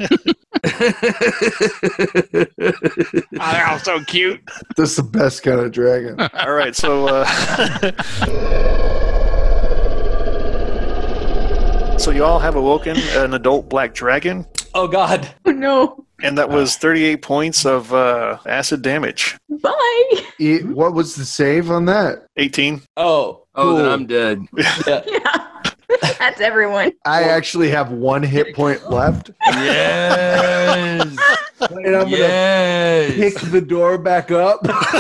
S10: Oh, they're all so cute.
S5: That's the best kind of dragon.
S2: All right, so uh, so you all have awoken an adult black dragon,
S7: Oh God.
S9: Oh no.
S2: and that was thirty-eight points of uh, acid damage.
S9: Bye.
S5: E- what was the save on that?
S2: eighteen.
S7: Oh.
S8: Oh, then
S7: cool.
S8: I'm dead.
S7: Yeah.
S9: Yeah. That's everyone.
S5: I actually have one hit point left.
S8: Yes.
S5: And I'm going to
S8: yes.
S5: pick the door back up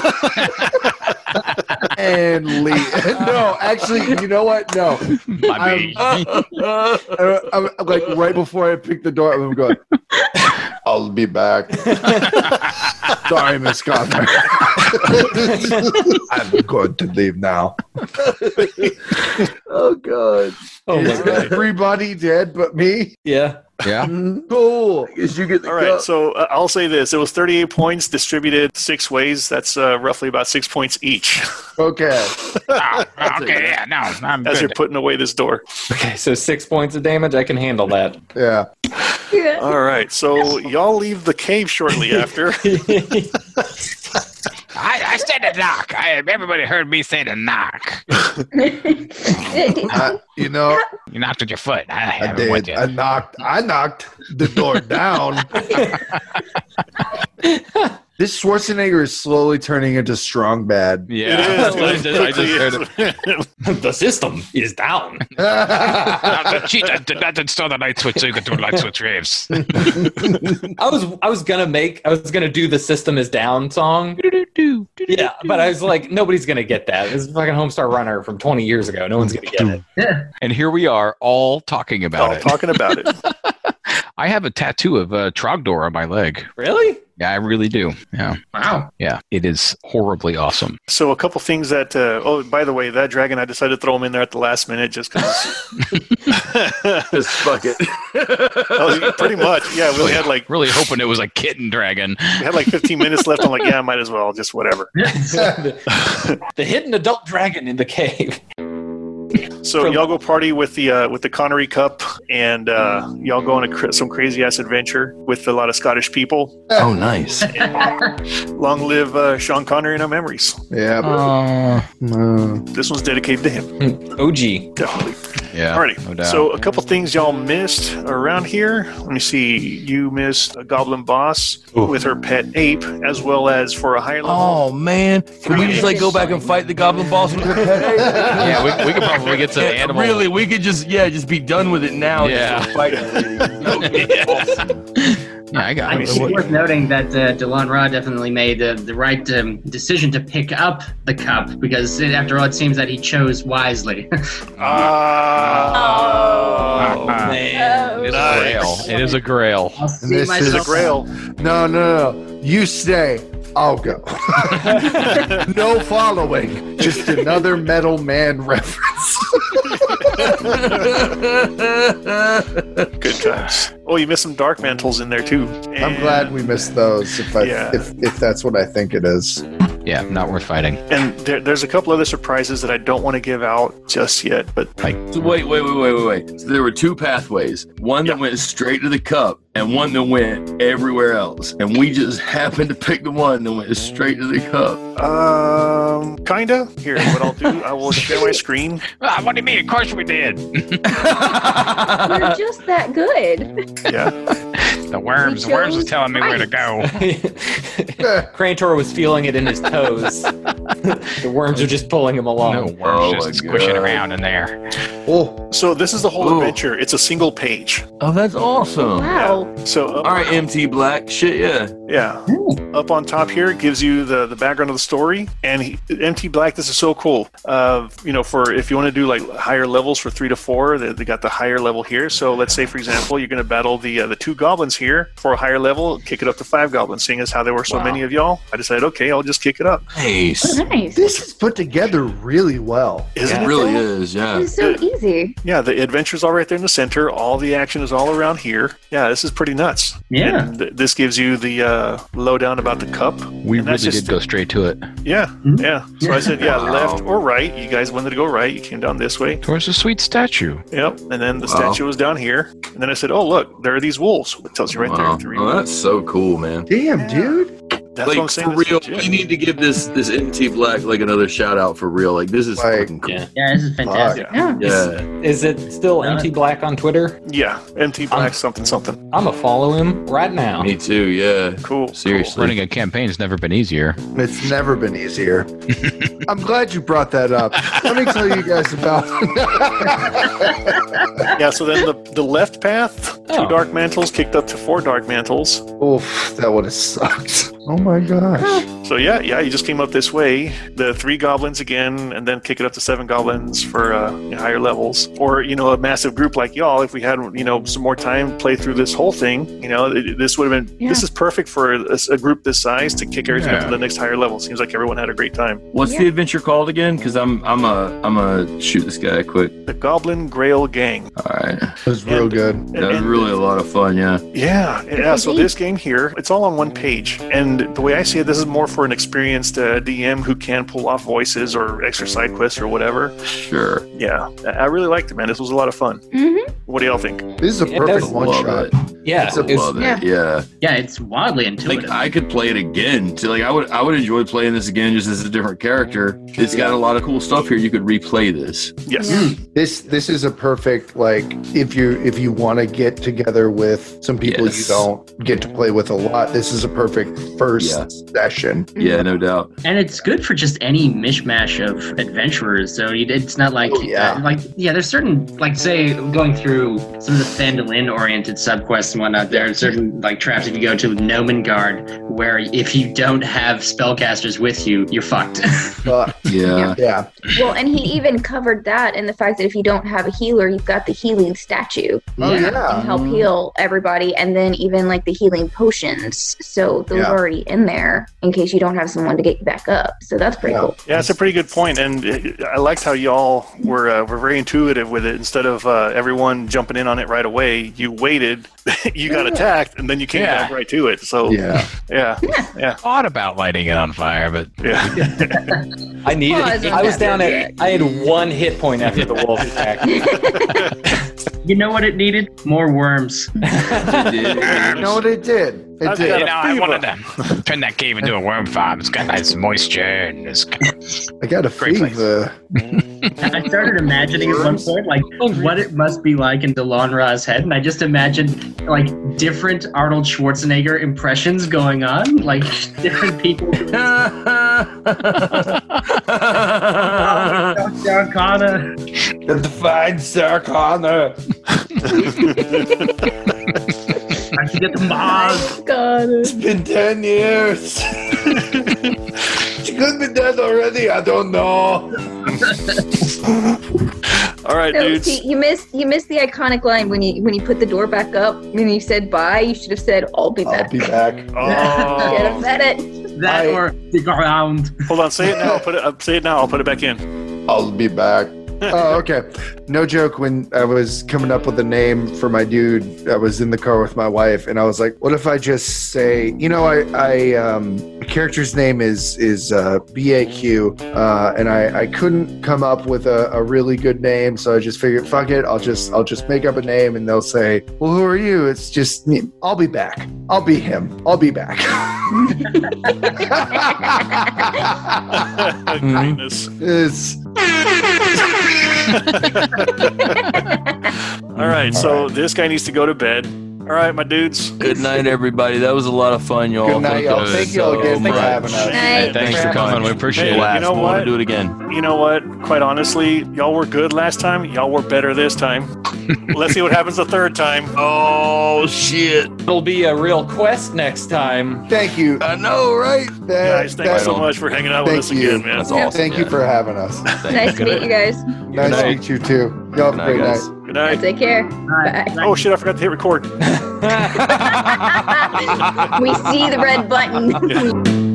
S5: and leave. No, actually, you know what? No.
S10: My baby.
S5: I'm, I'm, I'm like, right before I pick the door, I'm going, I'll be back. Sorry, Miss Connor. I'm going to leave now. Oh, God.
S7: Oh my
S5: Is
S7: God.
S5: everybody dead but me?
S7: Yeah.
S3: Yeah.
S5: Cool.
S8: Guess you get the
S2: All right,
S8: cup.
S2: so uh, I'll say this: it was thirty-eight points distributed six ways. That's uh, roughly about six points each.
S5: Okay.
S10: Oh, okay, yeah, no, I'm
S2: As
S10: good.
S2: you're putting away this door.
S7: Okay, so six points of damage. I can handle that.
S5: Yeah.
S9: Yeah.
S2: All right, so y'all leave the cave shortly after.
S10: I, I said a knock. I, everybody heard me say the knock.
S5: Uh, you know,
S10: You knocked with your foot. I,
S5: I
S10: haven't with
S5: did.
S10: you.
S5: I knocked. I knocked the door down. This Schwarzenegger is slowly turning into strong bad.
S3: Yeah.
S2: It is.
S3: I just, I just heard it.
S7: The system is down.
S10: Not the cheat. That that install the light switch so you can do light switch raves.
S7: I was I was gonna make I was gonna do the system is down song. Yeah, but I was like, nobody's gonna get that. This is a fucking Homestar Runner from twenty years ago. No one's gonna get it.
S4: Yeah.
S3: And here we are, all talking about
S2: Oh,
S3: it.
S2: talking about it.
S3: I have a tattoo of uh, Trogdor on my leg.
S7: Really?
S3: Yeah, I really do. Yeah,
S4: Wow.
S3: yeah. It is horribly awesome.
S2: So a couple things that. Uh, oh, by the way, that dragon, I decided to throw him in there at the last minute just because.
S8: Just fuck it.
S2: Pretty much, yeah. We only had like
S3: Really hoping it was a kitten dragon.
S2: we had like fifteen minutes left. I'm like, yeah, I might as well, just whatever.
S7: the, the hidden adult dragon in the cave.
S2: So y'all go party with the uh, with the Connery Cup, and uh, y'all go on a cr- some crazy ass adventure with a lot of Scottish people.
S1: Oh, nice.
S2: Long live uh, Sean Connery in our memories.
S5: Yeah.
S3: Uh,
S5: Uh,
S2: This one's dedicated to him,
S7: O G.
S2: definitely.
S3: yeah.
S2: Alrighty.
S3: No doubt.
S2: So a couple things y'all missed around here. Let me see. You missed a goblin boss with her pet ape, as well as for a higher level.
S8: Oh man, can we just like go back and fight the goblin boss with her pet?
S3: yeah, we, we could probably get to the animal.
S8: Really, we could just yeah, just be done with it now.
S3: Yeah.
S8: Just fight it.
S3: Yeah, I got
S4: I mean,
S3: it.
S4: it's worth noting that uh, Delon Ra definitely made uh, the right um, decision to pick up the cup because, uh, after all, it seems that he chose wisely.
S2: Ah.
S7: Man.
S3: It is
S2: Nice.
S3: a grail. It is a grail.
S4: I'll see
S5: this is
S2: It's a
S4: myself.
S2: grail.
S5: no, no, no. You stay. I'll go. No following. Just another Metal Man reference.
S2: Good times. Oh, you missed some dark mantles in there too.
S5: I'm glad we missed those. If I,
S2: Yeah.
S5: if if that's what I think it is.
S3: Yeah, not worth fighting.
S2: And there, there's a couple other surprises that I don't want to give out just yet, but
S8: So wait, wait, wait, wait, wait, wait. So there were two pathways. One that went straight to the cup, and one that went everywhere else. And we just happened to pick the one that went straight to the cup.
S2: um, kinda. Here, what I'll do, I will share my screen.
S10: Ah, what do you mean? Of course we did.
S9: We're just that good.
S2: Yeah.
S10: The worms. The worms was telling me where to go.
S7: Crantor was feeling it in his toes. The worms are just pulling him along.
S10: No worms
S8: Oh
S10: just
S8: my
S10: squishing
S8: God.
S10: around in there.
S5: Oh,
S2: So this is the whole
S8: Ooh.
S2: adventure. It's a single page.
S8: Oh, that's awesome.
S9: Wow.
S2: So uh,
S8: All right, M T Black. Shit, yeah.
S2: Yeah. Up on top here, it gives you the, the background of the story. And he, M T Black, this is so cool. Uh, you know, for if you want to do like higher levels for three to four, they, they got the higher level here. So let's say, for example, you're going to battle the uh, the two goblins here for a higher level, kick it up to five goblins. Seeing as how there were so
S1: Wow.
S2: many of y'all, I decided, okay, I'll just kick it up.
S1: Nice.
S9: Oh, nice.
S5: This is put together really well.
S2: Isn't
S1: It
S2: it?
S1: really is, yeah.
S9: It's so easy.
S2: Yeah, the adventure's all right there in the center. All the action is all around here. Yeah, this is pretty nuts.
S4: Yeah.
S2: And th- this gives you the uh, lowdown about the cup.
S3: We
S2: And
S3: really
S2: that's just-
S3: did go straight to it.
S2: Yeah,
S4: Mhm.
S2: yeah. So I said, yeah,
S1: Wow.
S2: left or right. You guys wanted to go right. You came down this way.
S3: Towards the sweet statue.
S2: Yep. And then the
S1: Wow.
S2: statue was down here. And then I said, oh, look, there are these wolves. It tells you right
S1: Wow.
S2: there. Three
S1: Oh, that's so cool, man.
S5: Damn, dude.
S2: That's
S1: like
S2: what I'm saying.
S1: for
S2: this is
S1: real,
S2: legit.
S1: we need to give this this M T Black like another shout out for real. Like this is
S5: Like,
S1: fucking cool.
S12: Yeah.
S4: Yeah, this is fantastic.
S2: Yeah.
S9: Yeah.
S1: Yeah.
S7: Is it still
S4: Uh,
S7: M T Black on Twitter?
S2: Yeah. M T Black
S7: Um,
S2: something something.
S7: I'm gonna follow him right now.
S1: Me too. Yeah.
S2: Cool.
S1: Seriously.
S3: Running a campaign has never been easier.
S5: It's never been easier. I'm glad you brought that up. Let me tell you guys about.
S2: Yeah, so then the, the left path, two
S7: Oh.
S2: dark mantles kicked up to four dark mantles.
S5: Oof, that would have sucked. Oh my gosh.
S2: So yeah, yeah, you just came up this way. The three goblins again, and then kick it up to seven goblins for uh, you know, higher levels. Or you know, a massive group like y'all. If we had you know some more time, play through this whole thing. You know, it, this would have been.
S9: Yeah.
S2: This is perfect for a, a group this size to kick everything up
S3: Yeah.
S2: to the next higher level. Seems like everyone had a great time.
S8: What's
S9: Yeah.
S8: the adventure called again? Because I'm I'm a
S1: I'm gonna shoot this guy quick.
S2: The Goblin Grail Gang.
S8: all right.
S5: It was real
S2: And-
S5: good.
S2: And-
S8: That was
S2: and-
S8: really a lot of fun. Yeah.
S2: Yeah, yeah. So this game here, it's all on one page, and the way I see it, this is more for an experienced uh, D M who can pull off voices or extra side quests or whatever.
S8: Sure.
S2: Yeah, I I really liked it, man. This was a lot of fun.
S9: Mm-hmm.
S2: What do y'all think?
S5: This is a
S7: Yeah,
S5: perfect
S7: that's-
S5: one
S8: Love
S5: shot.
S8: it.
S7: Yeah,
S5: It's a
S7: it's-
S8: Love
S9: yeah.
S8: it. Yeah.
S4: Yeah, it's wildly intuitive.
S8: Like I could play it again. To like I would I would enjoy playing this again just as a different character. It's got a lot of cool stuff here. You could replay this.
S2: Yes.
S9: Yeah.
S5: This this is a perfect like if you if you want to get together with some people
S8: Yes.
S5: you don't get to play with a lot. This is a perfect first
S8: Yeah.
S5: session.
S8: Yeah, no doubt.
S4: And it's good for just any mishmash of adventurers. So you- it's not like,
S5: Oh, yeah.
S4: uh, like yeah, there's certain, like say, going through some of the Phandalin-oriented subquests and whatnot, there are certain like traps if you go to Nomengard where if you don't have spellcasters with you, you're fucked.
S5: But
S8: Yeah.
S5: yeah,
S9: Well, and he even covered that in the fact that if you don't have a healer, you've got the healing statue.
S5: oh
S4: Yeah.
S9: Can
S5: yeah,
S9: help heal everybody, and then even like the healing potions. So those
S5: Yeah.
S9: are already in there in case you don't have someone to get you back up. So that's pretty
S5: Yeah.
S9: cool.
S2: Yeah, it's a pretty good point, and uh, I liked how y'all were uh, were very intuitive with it. Instead of uh, everyone jumping in on it right away, you waited, you got
S5: Yeah.
S2: attacked, and then you came
S3: Yeah.
S2: back right to it. So
S5: yeah.
S2: yeah, yeah,
S3: Thought about lighting it on fire, but
S2: yeah.
S7: I needed.
S9: Well, as
S7: I was
S9: a-
S7: down at. I had one hit point after the wolf attack.
S4: You know what it needed? More worms.
S5: You know what it did? It
S2: I've
S5: did.
S2: got
S10: You
S2: a
S10: know, I
S2: fever.
S10: wanted to turn that cave into a worm farm. It's got nice moisture and it's
S5: I got a
S10: Great place.
S5: fever.
S4: I started imagining at one point like what it must be like in Delon-Ra's head, and I just imagined like different Arnold Schwarzenegger impressions going on, like different people. Arcana.
S5: The fine Sarah Connor.
S4: I should get the Mars.
S9: God.
S5: It's been ten years. She could be dead already. I don't know.
S2: All right,
S9: No,
S2: dudes.
S9: see, you missed you missed the iconic line when you when you put the door back up when you said bye. You should have said, "I'll be
S5: I'll
S9: back."
S5: be back.
S9: Should
S2: Oh,
S9: have said it.
S4: That
S5: I-
S4: or stick around.
S2: hold on. Say it now. I'll put it. Uh, say it now. I'll put it back in.
S5: I'll be back. Oh, okay. No joke. When I was coming up with a name for my dude, I was in the car with my wife, and I was like, "What if I just say, you know, I, I, um, the character's name is is uh, B A Q, uh, and I, I couldn't come up with a, a really good name, so I just figured, fuck it, I'll just I'll just make up a name, and they'll say, well, who are you? It's just me. I'll be back. I'll be him. I'll be back.
S2: Goodness.
S5: It's
S2: All right. So this guy needs to go to bed. All right, my dudes.
S8: Good night, everybody. That was a lot of fun, y'all.
S5: Good night, y'all. Thank y'all again for
S8: much.
S5: having us.
S9: Night.
S3: thanks for coming. We appreciate
S2: Hey,
S3: it.
S8: Blast.
S2: you know
S8: We want
S2: what?
S8: to do it again.
S2: You know what? Quite honestly, y'all were good last time. Y'all were better this time. Let's see what happens the third time.
S8: Oh shit!
S7: It'll be a real quest next time.
S5: Thank you.
S8: I know, right?
S5: That-
S2: Guys, thanks
S5: that-
S2: so much for hanging out with
S5: Thank
S2: us
S5: you.
S2: again, man.
S8: That's awesome.
S5: Thank you
S8: yeah.
S5: for having us.
S13: Nice to meet you guys.
S5: Nice to
S8: night.
S5: meet you too. Y'all have a
S8: Good
S5: great
S8: night, guys.
S5: night.
S2: Good night.
S13: Take care. Bye.
S2: Oh shit! I forgot to hit record.
S13: We see the red button.